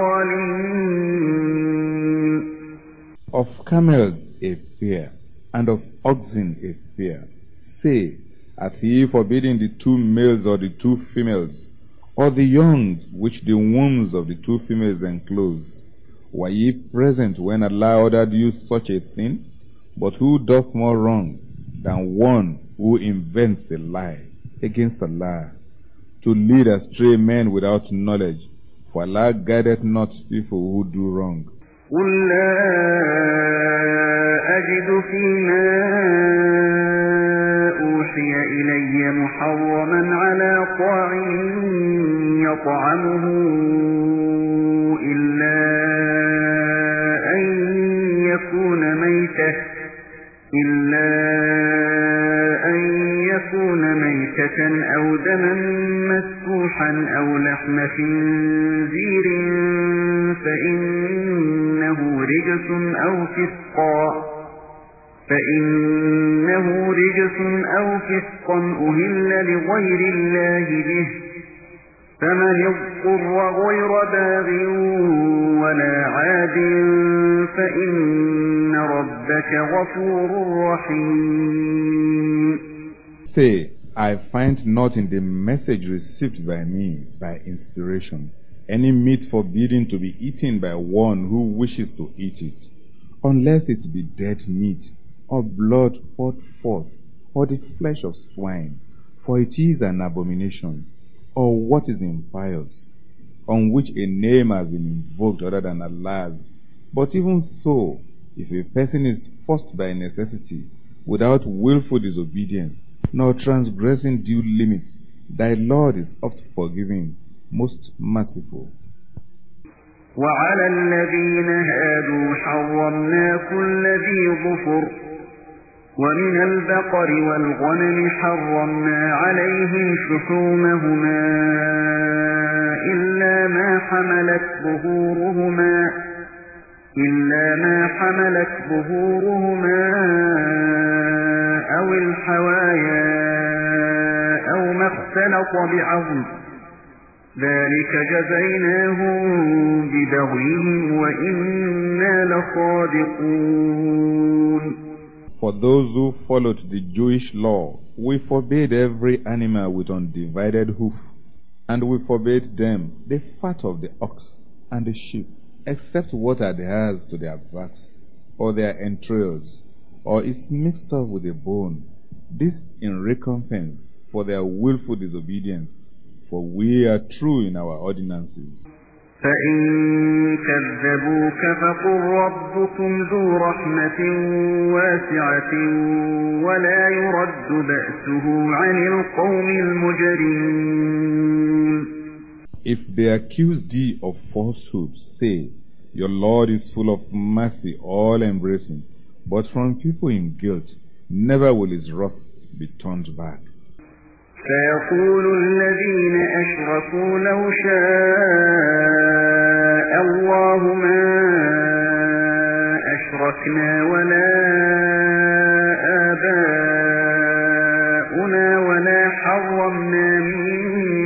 الظالمين. Of camels a pair, and of oxen a pair. Say, hath he forbidden the 2 males or the 2 females, or the young which the wombs of the 2 females enclose? Were ye present when Allah ordered you such a thing? But who doth more wrong than one who invents a lie against Allah, to lead astray men without knowledge? For Allah guideth not people who do wrong. قُلْ لَا أَجِدُ فِيمَا أُوحِيَ إِلَيَّ مُحَرَّمًا عَلَى طَاعِمٍ يَطْعَمُهُ إِلَّا أن يكون ميتة أو دما مسفوحا أو لحم خنزير فإنه رجس أو فسقا أهل لغير الله به فمن اضطر غير باغ ولا عاد فإن ربك غفور رحيم. Say, I find not in the message received by me by inspiration any meat forbidden to be eaten by one who wishes to eat it, unless it be dead meat, or blood poured forth, or the flesh of swine, for it is an abomination, or what is impious, on which a name has been invoked other than Allah's. But even so, if a person is forced by necessity, without willful disobedience, nor transgressing due limits, thy Lord is oft forgiving, most merciful. وعلى الذين هادوا حرمنا كل ذي ظفر ومن البقر والغنم حرمنا عليهم شحومهما إلا ما حملت ظهورهما أو الحوايا أو ما اختلط بعظم ذلك جزيناهم ببغيهم وإنا لصادقون. For those who followed the Jewish law, we forbade every animal with undivided hoof, and we forbade them the fat of the ox and the sheep, except what adheres to their backs, or their entrails, or is mixed up with a bone, this in recompense for their willful disobedience, for we are true in our ordinances. فإن كذبوك فقل ربكم ذو رحمة واسعة ولا يرد بأسه عن القوم المجرمين. If they accuse thee of falsehood, say, your Lord is full of mercy, all-embracing, but from people in guilt, never will his wrath be turned back. فيقول الذين أشركوا لو شاء الله ما أشركنا ولا آباؤنا ولا حرمنا من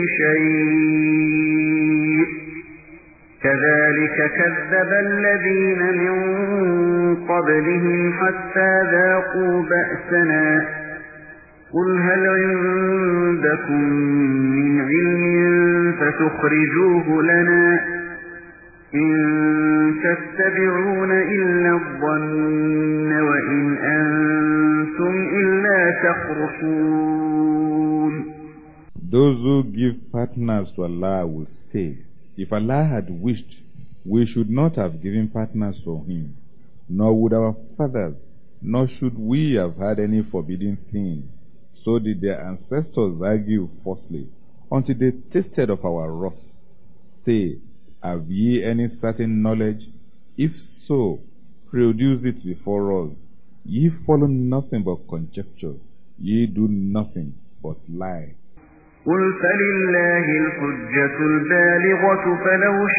شيء كذلك كذب الذين من قبلهم حتى ذاقوا بأسنا قل هل عندكم من علم فتخرجوه لنا إن تتبعون إلا الظن وإن أنتم إلا تخرصون. Those who give partners to Allah will say, if Allah had wished, we should not have given partners to him, nor would our fathers, nor should we have had any forbidden thing. So did their ancestors argue falsely, until they tasted of our wrath. Say, have ye any certain knowledge? If so, produce it before us. Ye follow nothing but conjecture. Ye do nothing but lie. قل فلله الحجة البالغة فلو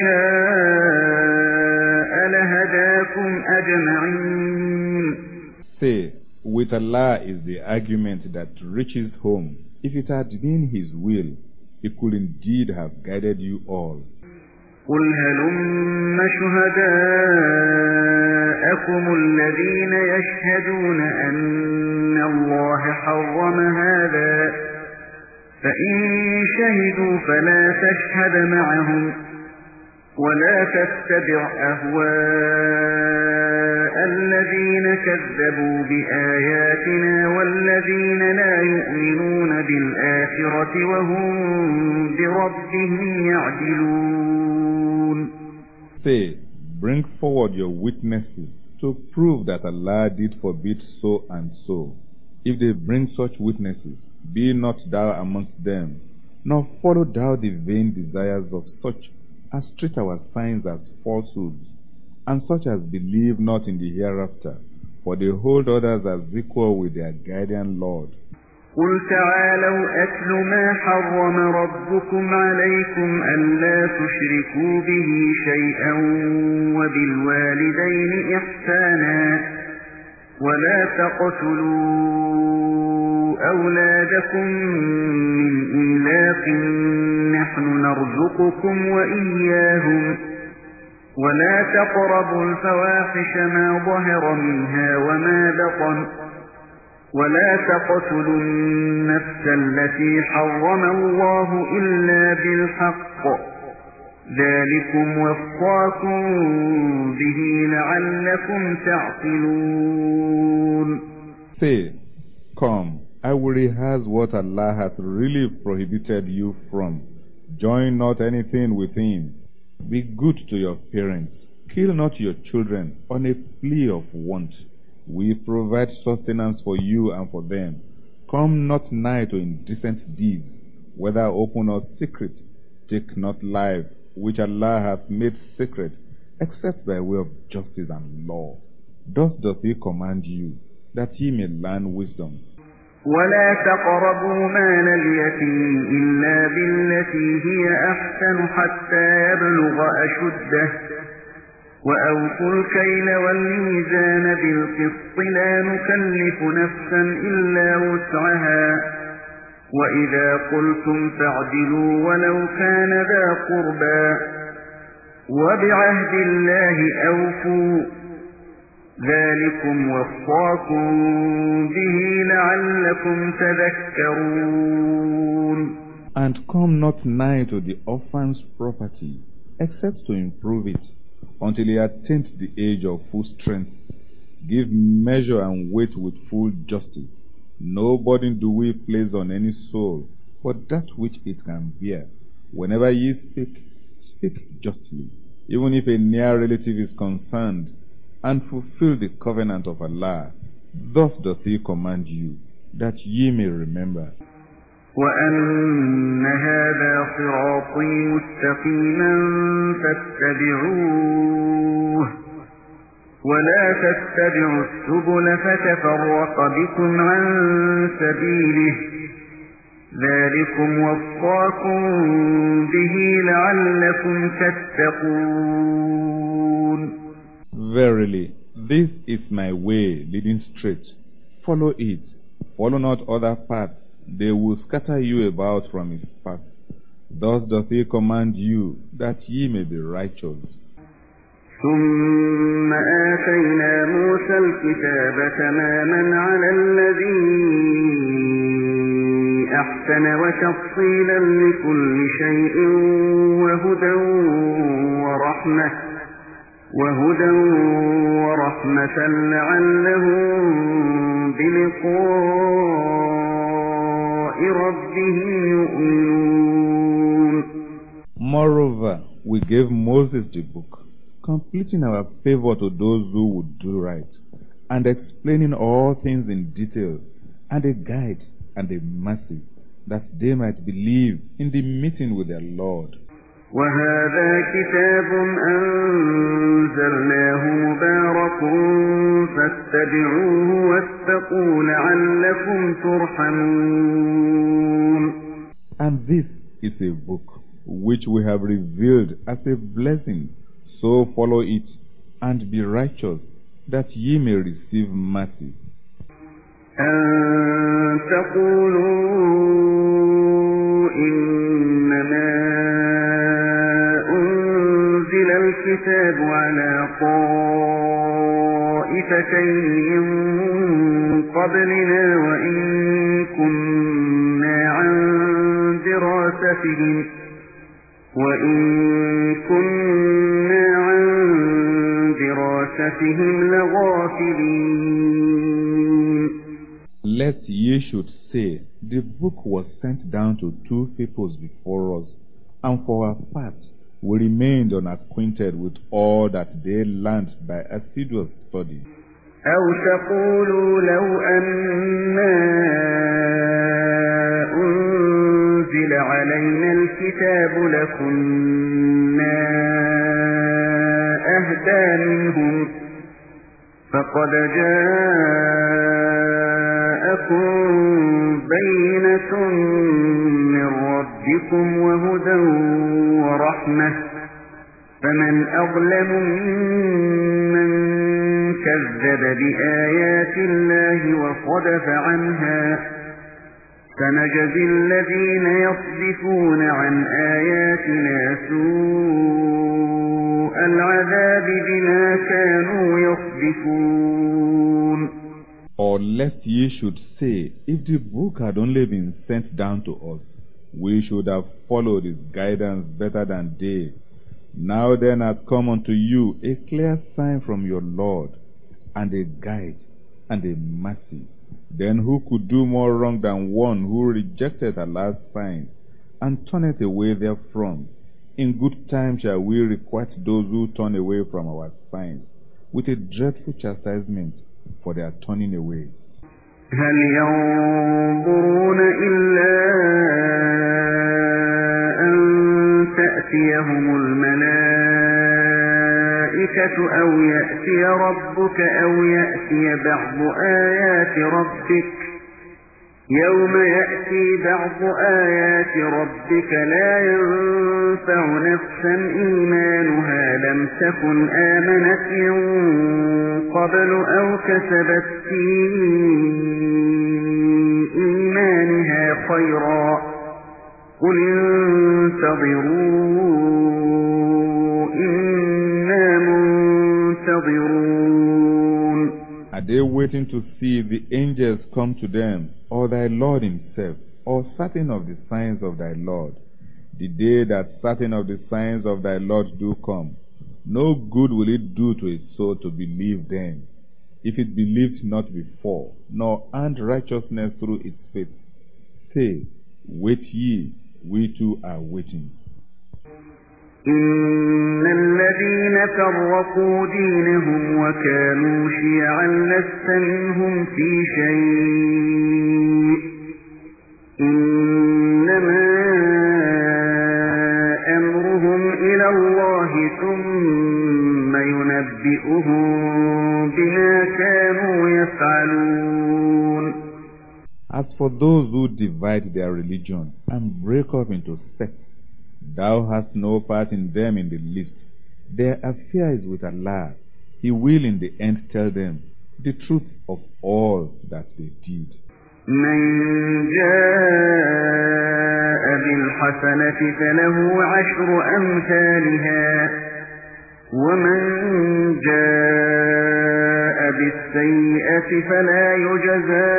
شاء لهداكم أجمعين. Say, with Allah is the argument that reaches home. If it had been his will, he could indeed have guided you all. قل هلم شهداءكم الذين يشهدون أن الله حرم هذا فإن شهدوا فلا تشهد معهم ولا تتبع أهواء الذين كذبوا بآياتنا والذين لا يؤمنون بالآخرة وهم بربهم يعدلون. Say, bring forward your witnesses to prove that Allah did forbid so and so. If they bring such witnesses, be not thou amongst them, nor follow thou the vain desires of such as treat our signs as falsehoods, and such as believe not in the hereafter, for they hold others as equal with their guardian Lord. قل تعالوا أتل ما حرم ربكم عليكم ألا تشركوا به شيئا وبالوالدين إحسانا ولا تقتلوا أولادكم من إملاق نحن نرزقكم وإياهم ولا تقربوا الفواحش ما ظهر منها وما بطن ولا تقتلوا النفس التي حرم الله إلا بالحق ذلكم وصاكم به لعلكم تعقلون. Say, come, I will rehearse what Allah hath really prohibited you from. Join not anything with him. Be good to your parents. Kill not your children on a plea of want. We provide sustenance for you and for them. Come not nigh to indecent deeds, whether open or secret. Take not life, which Allah hath made sacred, except by way of justice and law. Thus doth he command you, that ye may learn wisdom. ولا تقربوا مال اليتيم إلا بالتي هي أحسن حتى يبلغ أشده وأوفوا الكيل والميزان بالقسط لا نكلف نفسا إلا وسعها وإذا قلتم فاعدلوا ولو كان ذا قربى وبعهد الله أوفوا ذلكم وصاكم به لعلكم تذكرون. And come not nigh to the orphan's property, except to improve it, until he attained the age of full strength. Give measure and weight with full justice. No burden do we place on any soul, but that which it can bear. Whenever ye speak, speak justly, even if a near relative is concerned, and fulfill the covenant of Allah. Thus doth he command you, that ye may remember. وَأَنَّ هَذَا صِرَاطِي مُسْتَقِيمًا فَاتَّبِعُوهُ وَلَا تَتَّبِعُوا السُّبُلَ فَتَفَرَّقَ بِكُمْ عَن سَبِيلِهِ ذَلِكُمْ وَصَّاكُم بِهِ لَعَلَّكُمْ تَتَّقُونَ. Verily, this is my way leading straight. Follow it. Follow not other paths. They will scatter you about from his path. Thus doth he command you, that ye may be righteous. ثم آتينا موسى الكتاب تماما على الذي أحسن وتفصيلا لكل شيء وهدى ورحمة لعلهم بلقاء ربهم يؤمنون. Moreover, we gave Moses the book, completing our favor to those who would do right, and explaining all things in detail, and a guide and a mercy, that they might believe in the meeting with their Lord. وَهَذَا كِتَابٌ أَنزَلْنَاهُ مُبَارَكٌ فَاتَّبِعُوهُ وَاتَّقُوا لَعَلَّكُمْ تُرْحَمُونَ. And this is a book which we have revealed as a blessing, so follow it and be righteous, that ye may receive mercy. أَن تَقُولُوا إِنَّمَا أُنزِلَ الْكِتَابُ عَلَى طَائِفَتَيْنِ مِن قَبْلِنَا وَإِن كُنَّا عَن دِرَاسَتِهِمْ لَغَافِلِينَ. Lest ye should say, the book was sent down to two peoples before us, and for our part we remained unacquainted with all that they learned by assiduous study. أَوْ تَقُولُوا لَوْ أَنَّا أُنزِلَ عَلَيْنَا الْكِتَابُ لَكُنَّا أَهْدَىٰ مِنْهُمْ فَقَدْ جَاءَكُم بَيِّنَةٌ مِّن رَّبِّكُمْ وَهُدًى وَرَحْمَةٌ فَمَنْ أَظْلَمُ مِمَّن كَذَّبَ بِآيَاتِ اللَّهِ وَصَدَفَ عَنْهَا سَنَجْزِي الَّذِينَ يَصْدِفُونَ عَنْ آيَاتِنَا سُوءَ الْعَذَابِ بِمَا كَانُوا يَصْدِفُونَ. Or lest ye should say, if the book had only been sent down to us, we should have followed its guidance better than they. Now then hath come unto you a clear sign from your Lord, and a guide, and a mercy. Then who could do more wrong than one who rejected Allah's sign, and turneth away therefrom? In good time shall we requite those who turn away from our signs, with a dreadful chastisement for their turning away. هل ينظرون إلا أن تأتيهم الملائكة أو يأتي ربك أو يأتي بعض آيات ربك يوم يأتي بعض آيات ربك لا ينفع نفسا إيمانها لم تكن آمنت من قبل أو كسبت في إيمانها خيرا قل انتظروا إنا منتظرون. Are they waiting to see the angels come to them, or thy Lord himself, or certain of the signs of thy Lord? The day that certain of the signs of thy Lord do come, no good will it do to a soul to believe then, if it believed not before, nor earned righteousness through its faith. Say, wait ye, we too are waiting. إن الذين فرقوا دينهم وكانوا شيعا لست منهم في شيء إنما أمرهم إلى الله ثم ينبئهم بما كانوا يفعلون. As for those who divide their religion and break up into sects, thou hast no part in them in the least. Their affair is with Allah. He will in the end tell them the truth of all that they did. من جاء بالحسنة فله عشر أمثالها ومن جاء بالسيئة فلا يجزى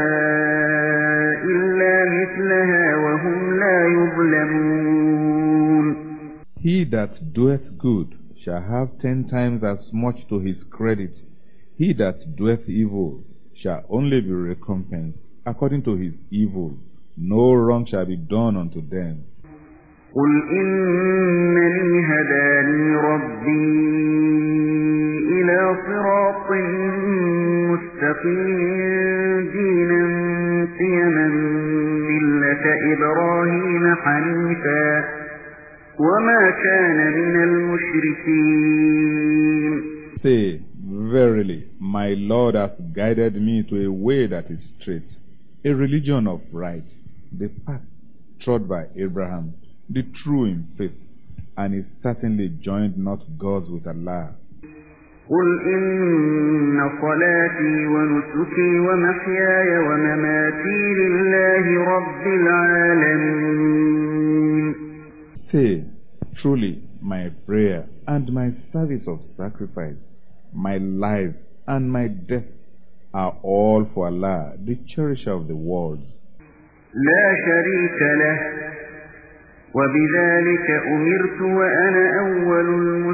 إلا مثلها وهم لا يظلمون. He that doeth good shall have 10 times as much to his credit. He that doeth evil shall only be recompensed according to his evil. No wrong shall be done unto them. قل إنني هداني ربي إلى صراط مستقيم دينا قيما ملة إبراهيم حنيفا وما كان من المشركين. Say, verily, my Lord hath guided me to a way that is straight, a religion of right, the path trod by Abraham, the true in faith, and he certainly joined not gods with Allah. قل إن صلاتي ونسكي ومحياي ومماتي لله رب العالمين. Say, truly, my prayer and my service of sacrifice, my life and my death are all for Allah, the cherisher of the worlds. لا شريك له وبذلك أمرت وأنا أول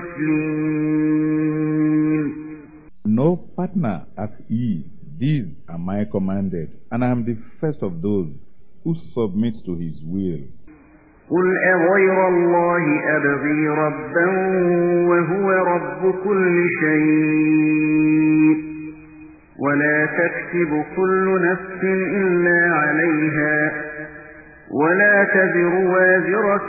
المسلمين. No partner hath he. These are my commanded, and I am the first of those who submit to his will. قل أغير الله أبغي ربا وهو رب كل شيء ولا تكسب كل نفس إلا عليها ولا تزر وازرة